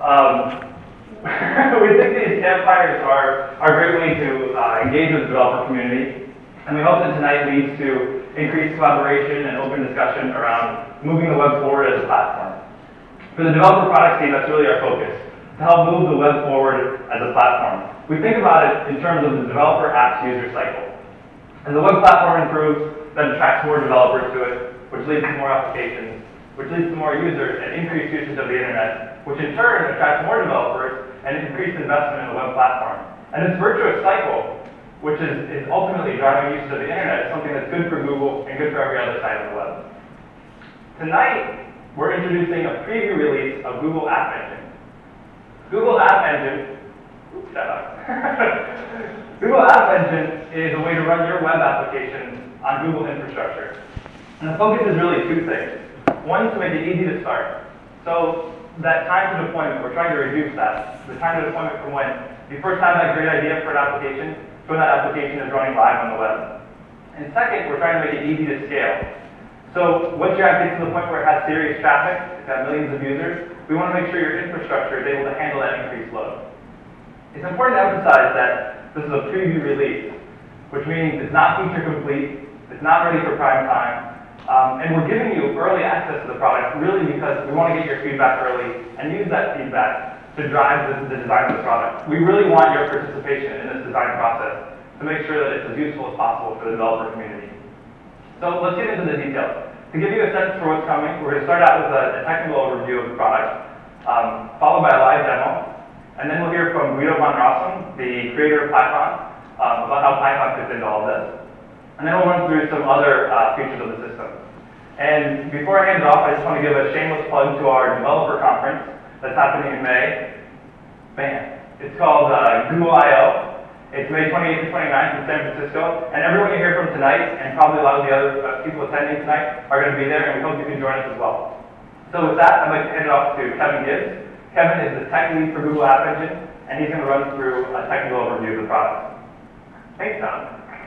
[SPEAKER 7] We think these campfires are a great way to engage with the developer community. And we hope that tonight leads to increased collaboration and open discussion around moving the web forward as a platform. For the developer products team, that's really our focus, to help move the web forward as a platform. We think about it in terms of the developer apps user cycle. As the web platform improves, that attracts more developers to it, which leads to more applications, which leads to more users and increased usage of the internet, which in turn attracts more developers and increased investment in the web platform. And this virtuous cycle, which is ultimately driving usage of the internet, is something that's good for Google and good for every other side of the web. Tonight, we're introducing a preview release of Google App Engine. Google App Engine, shut up. Google App Engine is a way to run your web applications on Google infrastructure. And the focus is really two things. One is to make it easy to start. So that time to deployment, we're trying to reduce that. The time to deployment from when you first have that great idea for an application to when that application is running live on the web. And second, we're trying to make it easy to scale. So once your app gets to the point where it has serious traffic, it's got millions of users, we want to make sure your infrastructure is able to handle that increased load. It's important to emphasize that this is a preview release, which means it's not feature complete, it's not ready for prime time, and we're giving you early access to the product really because we want to get your feedback early and use that feedback to drive the design of the product. We really want your participation in this design process to make sure that it's as useful as possible for the developer community. So let's get into the details. To give you a sense for what's coming, we're going to start out with a technical overview of the product, followed by a live demo, and then we'll hear from Guido von Rossum, the creator of Python, about how Python fits into all of this. And then we'll run through some other features of the system. And before I hand it off, I just want to give a shameless plug to our developer conference that's happening in May. Man, it's called Google I/O. It's May 28th to 29th in San Francisco, and everyone you hear from tonight, and probably a lot of the other people attending tonight, are going to be there, and we hope you can join us as well. So with that, I'd like to hand it off to Kevin Gibbs. Kevin is the tech lead for Google App Engine, and he's going to run through a technical overview of the product. Thanks, Tom.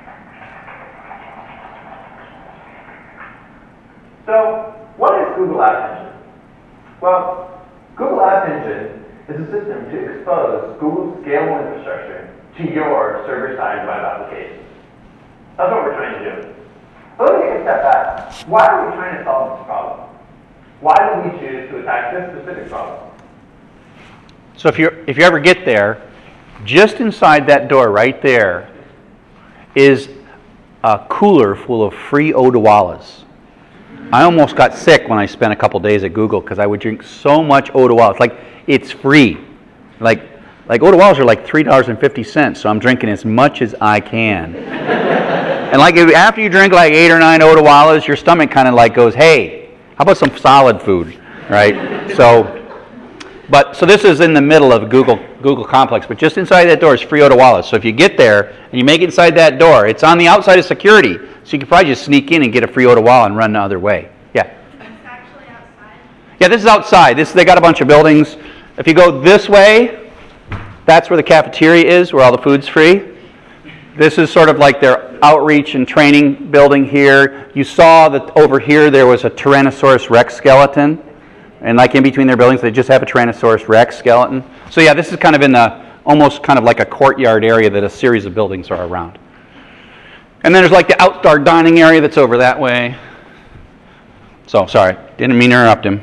[SPEAKER 8] So, what is Google App Engine? Well, Google App Engine is a system to expose Google's scalable infrastructure to your server-side web applications. That's what we're trying to do. But let me take a step back. Why are we trying to solve this problem? Why did we choose to attack this specific problem?
[SPEAKER 1] So if you ever get there, just inside that door right there is a cooler full of free Odawalas. I almost got sick when I spent a couple days at Google because I would drink so much Odawalas. Like, it's free. Like Odawalas are like $3.50, so I'm drinking as much as I can. And like after you drink like 8 or 9 Odawalas, your stomach kind of like goes, hey, how about some solid food, right? So this is in the middle of Google complex, but just inside that door is free Odawalas. So if you get there and you make it inside that door, it's on the outside of security, so you can probably just sneak in and get a free Odawala and run the other way. Yeah.
[SPEAKER 9] It's actually outside.
[SPEAKER 1] Yeah, this is outside. They got a bunch of buildings. If you go this way, that's where the cafeteria is, where all the food's free. This is sort of like their outreach and training building here. You saw that over here there was a Tyrannosaurus Rex skeleton. And like in between their buildings, they just have a Tyrannosaurus Rex skeleton. So yeah, this is kind of in the, almost kind of like a courtyard area that a series of buildings are around. And then there's like the outdoor dining area that's over that way. So, sorry, didn't mean to interrupt him.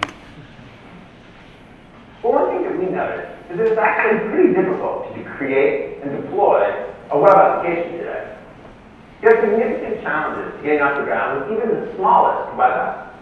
[SPEAKER 8] But one thing that we noticed is that it's actually pretty difficult to create and deploy a web application today. There are significant challenges getting off the ground with even the smallest web app.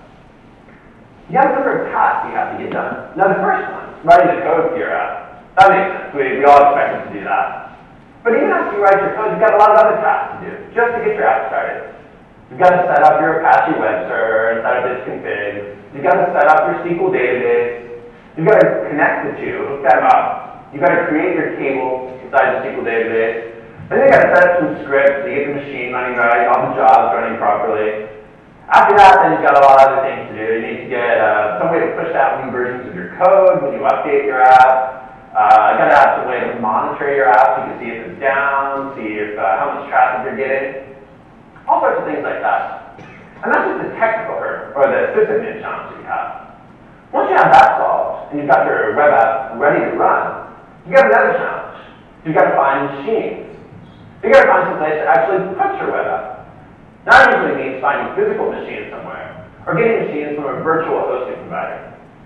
[SPEAKER 8] You have a number of tasks you have to get done. Now the first one, writing the code for your app. That makes sense. We all expect it to do that. But even after you write your code, you've got a lot of other tasks to do just to get your app started. You've got to set up your Apache web server and set up its config. You've got to set up your SQL database. You've got to connect the two, hook them up. You've got to create your table inside the SQL database. Then you've got to set up some scripts to get the machine running right, all the jobs running properly. After that, then you've got a lot of other things to do. You need to get some way to push out new versions of your code when you update your app. You got to have some way to monitor your app so you can see if it's down, see if how much traffic you're getting. All sorts of things like that. And that's just the technical hurdle, or the system challenge that you have. Once you have that solved, and you've got your web app ready to run, you got another challenge. You've got to find machines. You've got to find some place to actually put your web app. That usually means finding physical machines somewhere, or getting machines from a virtual hosting provider.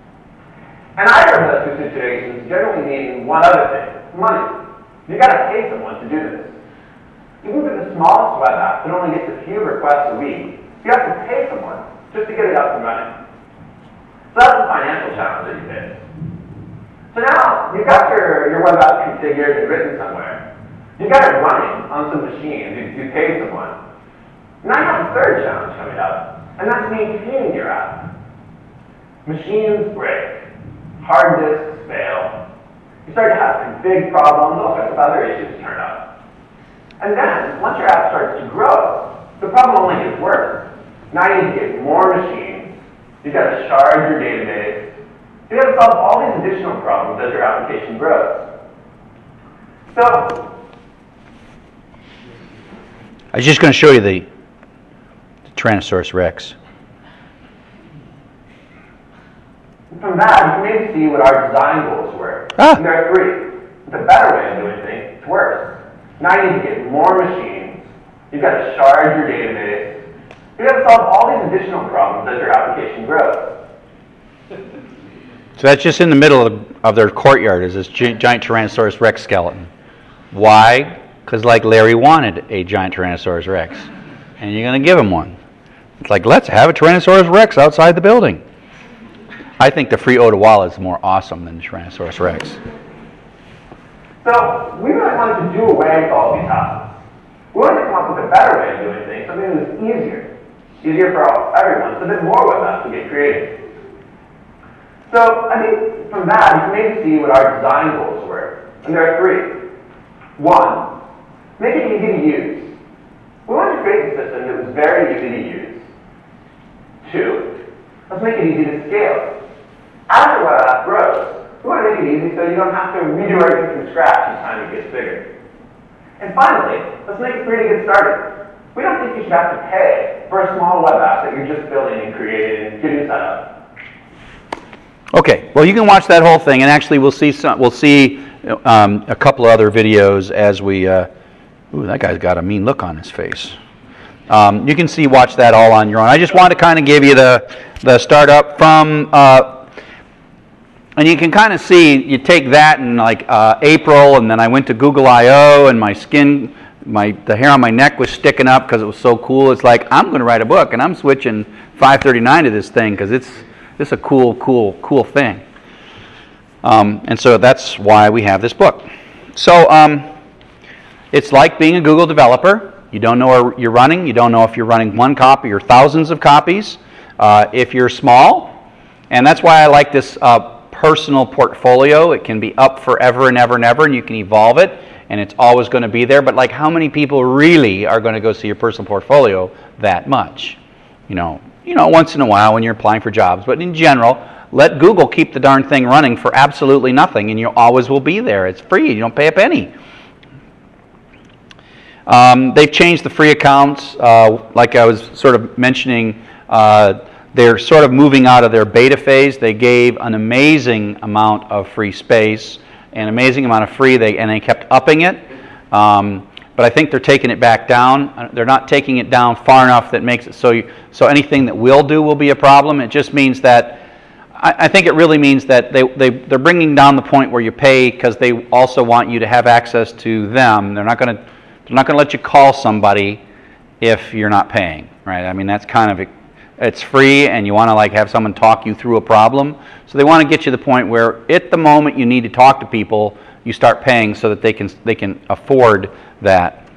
[SPEAKER 8] And either of those two situations generally mean one other thing, money. You've got to pay someone to do this. Even with the smallest web app that only gets a few requests a week, you have to pay someone just to get it up and running. So that's the financial challenge that you face. So now, you've got your web app configured and written somewhere. You've got it running on some machines. You paid someone. Now you have a third challenge coming up, and that's maintaining your app. Machines break. Hard disks fail. You start to have config problems, all sorts of other issues turn up. And then, once your app starts to grow, the problem only gets worse. Now you need to get more machines. You've got to shard your database. You have to solve all these additional problems as your application grows. So,
[SPEAKER 1] I was just going to show you the Tyrannosaurus Rex.
[SPEAKER 8] from that, you can maybe see what our design goals were.
[SPEAKER 1] Ah.
[SPEAKER 8] And there are three. The better way of doing things, it's worse. Now you need to get more machines. You've got to shard your database. You've got to solve all these additional problems as your application grows.
[SPEAKER 1] So that's just in the middle of their courtyard is this giant Tyrannosaurus Rex skeleton. Why? Because like Larry wanted a giant Tyrannosaurus Rex. And you're going to give him one. It's like, let's have a Tyrannosaurus Rex outside the building. I think the free Odawalla is more awesome than the Tyrannosaurus Rex.
[SPEAKER 8] So we really wanted to do away with all these hassles. We wanted to come up with a better way of doing things, something that was easier. Easier for everyone, so that more web apps would get created. So I think from that, you can maybe see what our design goals were. And there are three. One, make it easy to use. We wanted to create a system that was very easy to use. Two, let's make it easy to scale. As your web app grows, we want to make it easy so you don't have to redo everything from scratch each time it gets bigger. And finally, let's make it free to get started. We don't think you should have to pay for a small web app that you're just building and creating and getting set up.
[SPEAKER 1] Okay, well you can watch that whole thing, and actually we'll see a couple of other videos as we. Ooh, that guy's got a mean look on his face. You can watch that all on your own. I just wanted to kind of give you the startup from. And you can kind of see, you take that in like April, and then I went to Google I/O, and my skin, the hair on my neck was sticking up because it was so cool. It's like, I'm going to write a book, and I'm switching 539 to this thing because it's a cool thing. And so that's why we have this book. So it's like being a Google developer. You don't know where you're running. You don't know if you're running one copy or thousands of copies. If you're small, and that's why I like this personal portfolio. It can be up forever and ever and ever, and you can evolve it, and it's always going to be there. But like, how many people really are going to go see your personal portfolio that much? You know, once in a while when you're applying for jobs. But in general, let Google keep the darn thing running for absolutely nothing, and you always will be there. It's free. You don't pay a penny. They've changed the free accounts. Like I was sort of mentioning, they're sort of moving out of their beta phase. They gave an amazing amount of free space, an amazing amount of free, and they kept upping it. But I think they're taking it back down. They're not taking it down far enough that makes it so anything that we'll do will be a problem. It just means that, I think it really means that they're bringing down the point where you pay because they also want you to have access to them. They're not going to let you call somebody if you're not paying, right? I mean, that's kind of, it's free, and you want to like have someone talk you through a problem. So they want to get you to the point where at the moment you need to talk to people, you start paying so that they can afford that.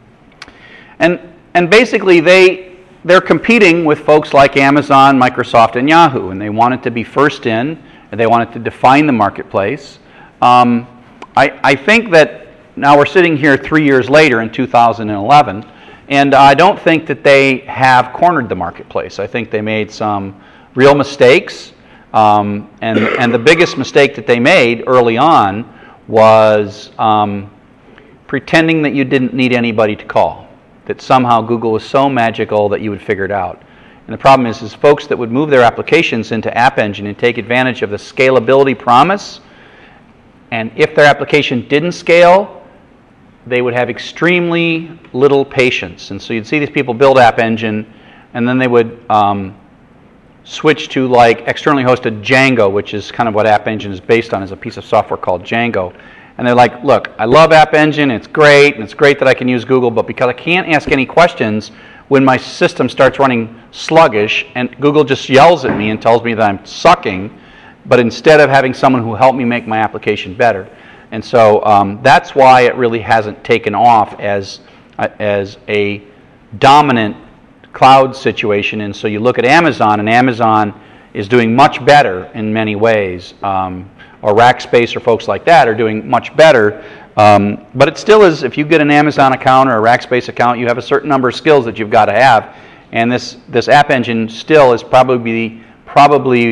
[SPEAKER 1] And basically they're competing with folks like Amazon, Microsoft, and Yahoo, and they want it to be first in, and they want it to define the marketplace. I think that now we're sitting here 3 years later in 2011, and I don't think that they have cornered the marketplace. I think they made some real mistakes, and the biggest mistake that they made early on was pretending that you didn't need anybody to call, that somehow Google was so magical that you would figure it out. And the problem is folks that would move their applications into App Engine and take advantage of the scalability promise, and if their application didn't scale, they would have extremely little patience. And so you'd see these people build App Engine, and then they would switch to like externally hosted Django, which is kind of what App Engine is based on, is a piece of software called Django. And they're like, look, I love App Engine, it's great, and it's great that I can use Google, but because I can't ask any questions when my system starts running sluggish, and Google just yells at me and tells me that I'm sucking, but instead of having someone who helped me make my application better. And so that's why it really hasn't taken off as a dominant cloud situation. And so you look at Amazon, and Amazon is doing much better in many ways. Or Rackspace or folks like that are doing much better. But it still is, if you get an Amazon account or a Rackspace account, you have a certain number of skills that you've got to have. And this App Engine still is probably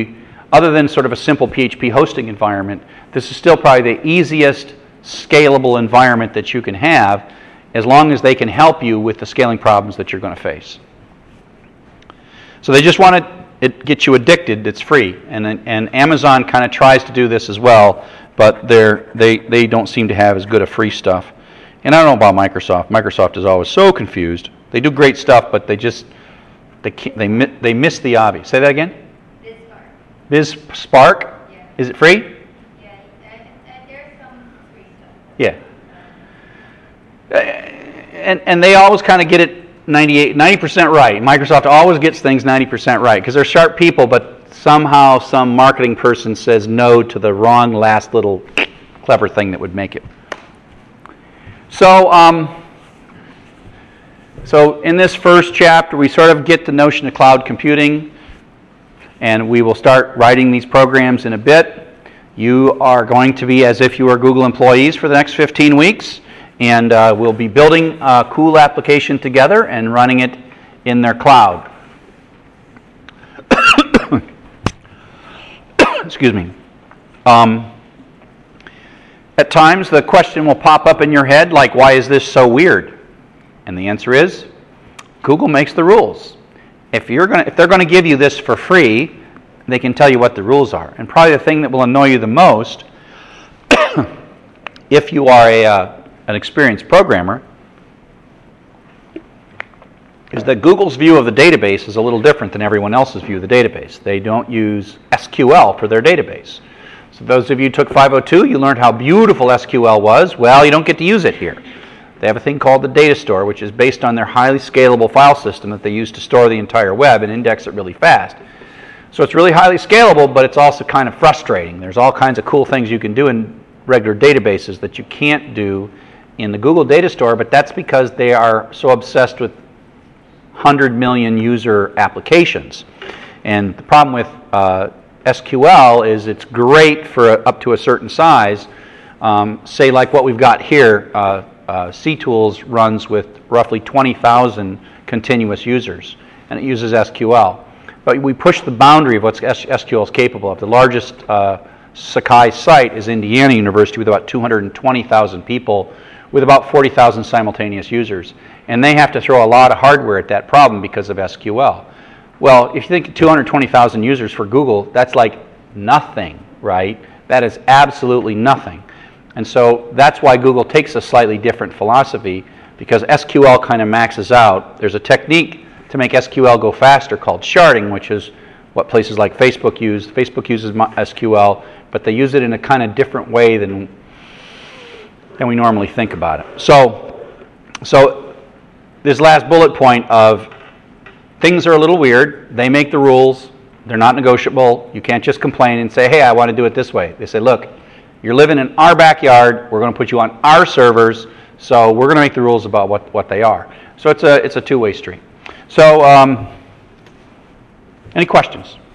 [SPEAKER 1] other than sort of a simple PHP hosting environment, this is still probably the easiest scalable environment that you can have, as long as they can help you with the scaling problems that you're going to face. So they just want to get you addicted. It's free, and Amazon kind of tries to do this as well, but they don't seem to have as good a free stuff. And I don't know about Microsoft. Microsoft is always so confused. They do great stuff, but they miss the obvious. Say that again. BizSpark.
[SPEAKER 9] Yeah.
[SPEAKER 1] Is it free?
[SPEAKER 9] Yeah, and there's some free stuff.
[SPEAKER 1] Yeah. And they always kind of get it 90% right. Microsoft always gets things 90% right because they're sharp people, but somehow some marketing person says no to the wrong last little clever thing that would make it. So, so in this first chapter, we sort of get the notion of cloud computing, and we will start writing these programs in a bit. You are going to be as if you are Google employees for the next 15 weeks. And we'll be building a cool application together and running it in their cloud. Excuse me. At times the question will pop up in your head like, why is this so weird? And the answer is, Google makes the rules. If they're going to give you this for free, they can tell you what the rules are. And probably the thing that will annoy you the most, if you are an experienced programmer, is that Google's view of the database is a little different than everyone else's view of the database. They don't use SQL for their database. So those of you who took 502, you learned how beautiful SQL was. Well, you don't get to use it here. They have a thing called the data store, which is based on their highly scalable file system that they use to store the entire web and index it really fast. So it's really highly scalable, but it's also kind of frustrating. There's all kinds of cool things you can do in regular databases that you can't do in the Google Data Store, but that's because they are so obsessed with 100 million user applications. And the problem with SQL is it's great for up to a certain size. Say like what we've got here, CTools runs with roughly 20,000 continuous users, and it uses SQL. But we push the boundary of what SQL is capable of. The largest Sakai site is Indiana University with about 220,000 people with about 40,000 simultaneous users. And they have to throw a lot of hardware at that problem because of SQL. Well, if you think 220,000 users for Google, that's like nothing, right? That is absolutely nothing. And so that's why Google takes a slightly different philosophy, because SQL kind of maxes out. There's a technique to make SQL go faster called sharding, which is what places like Facebook use. Facebook uses SQL, but they use it in a kind of different way than we normally think about it. So this last bullet point of things are a little weird. They make the rules. They're not negotiable. You can't just complain and say, hey, I want to do it this way. They say, look, you're living in our backyard. We're going to put you on our servers, so we're going to make the rules about what they are. So it's a two-way street. So any questions?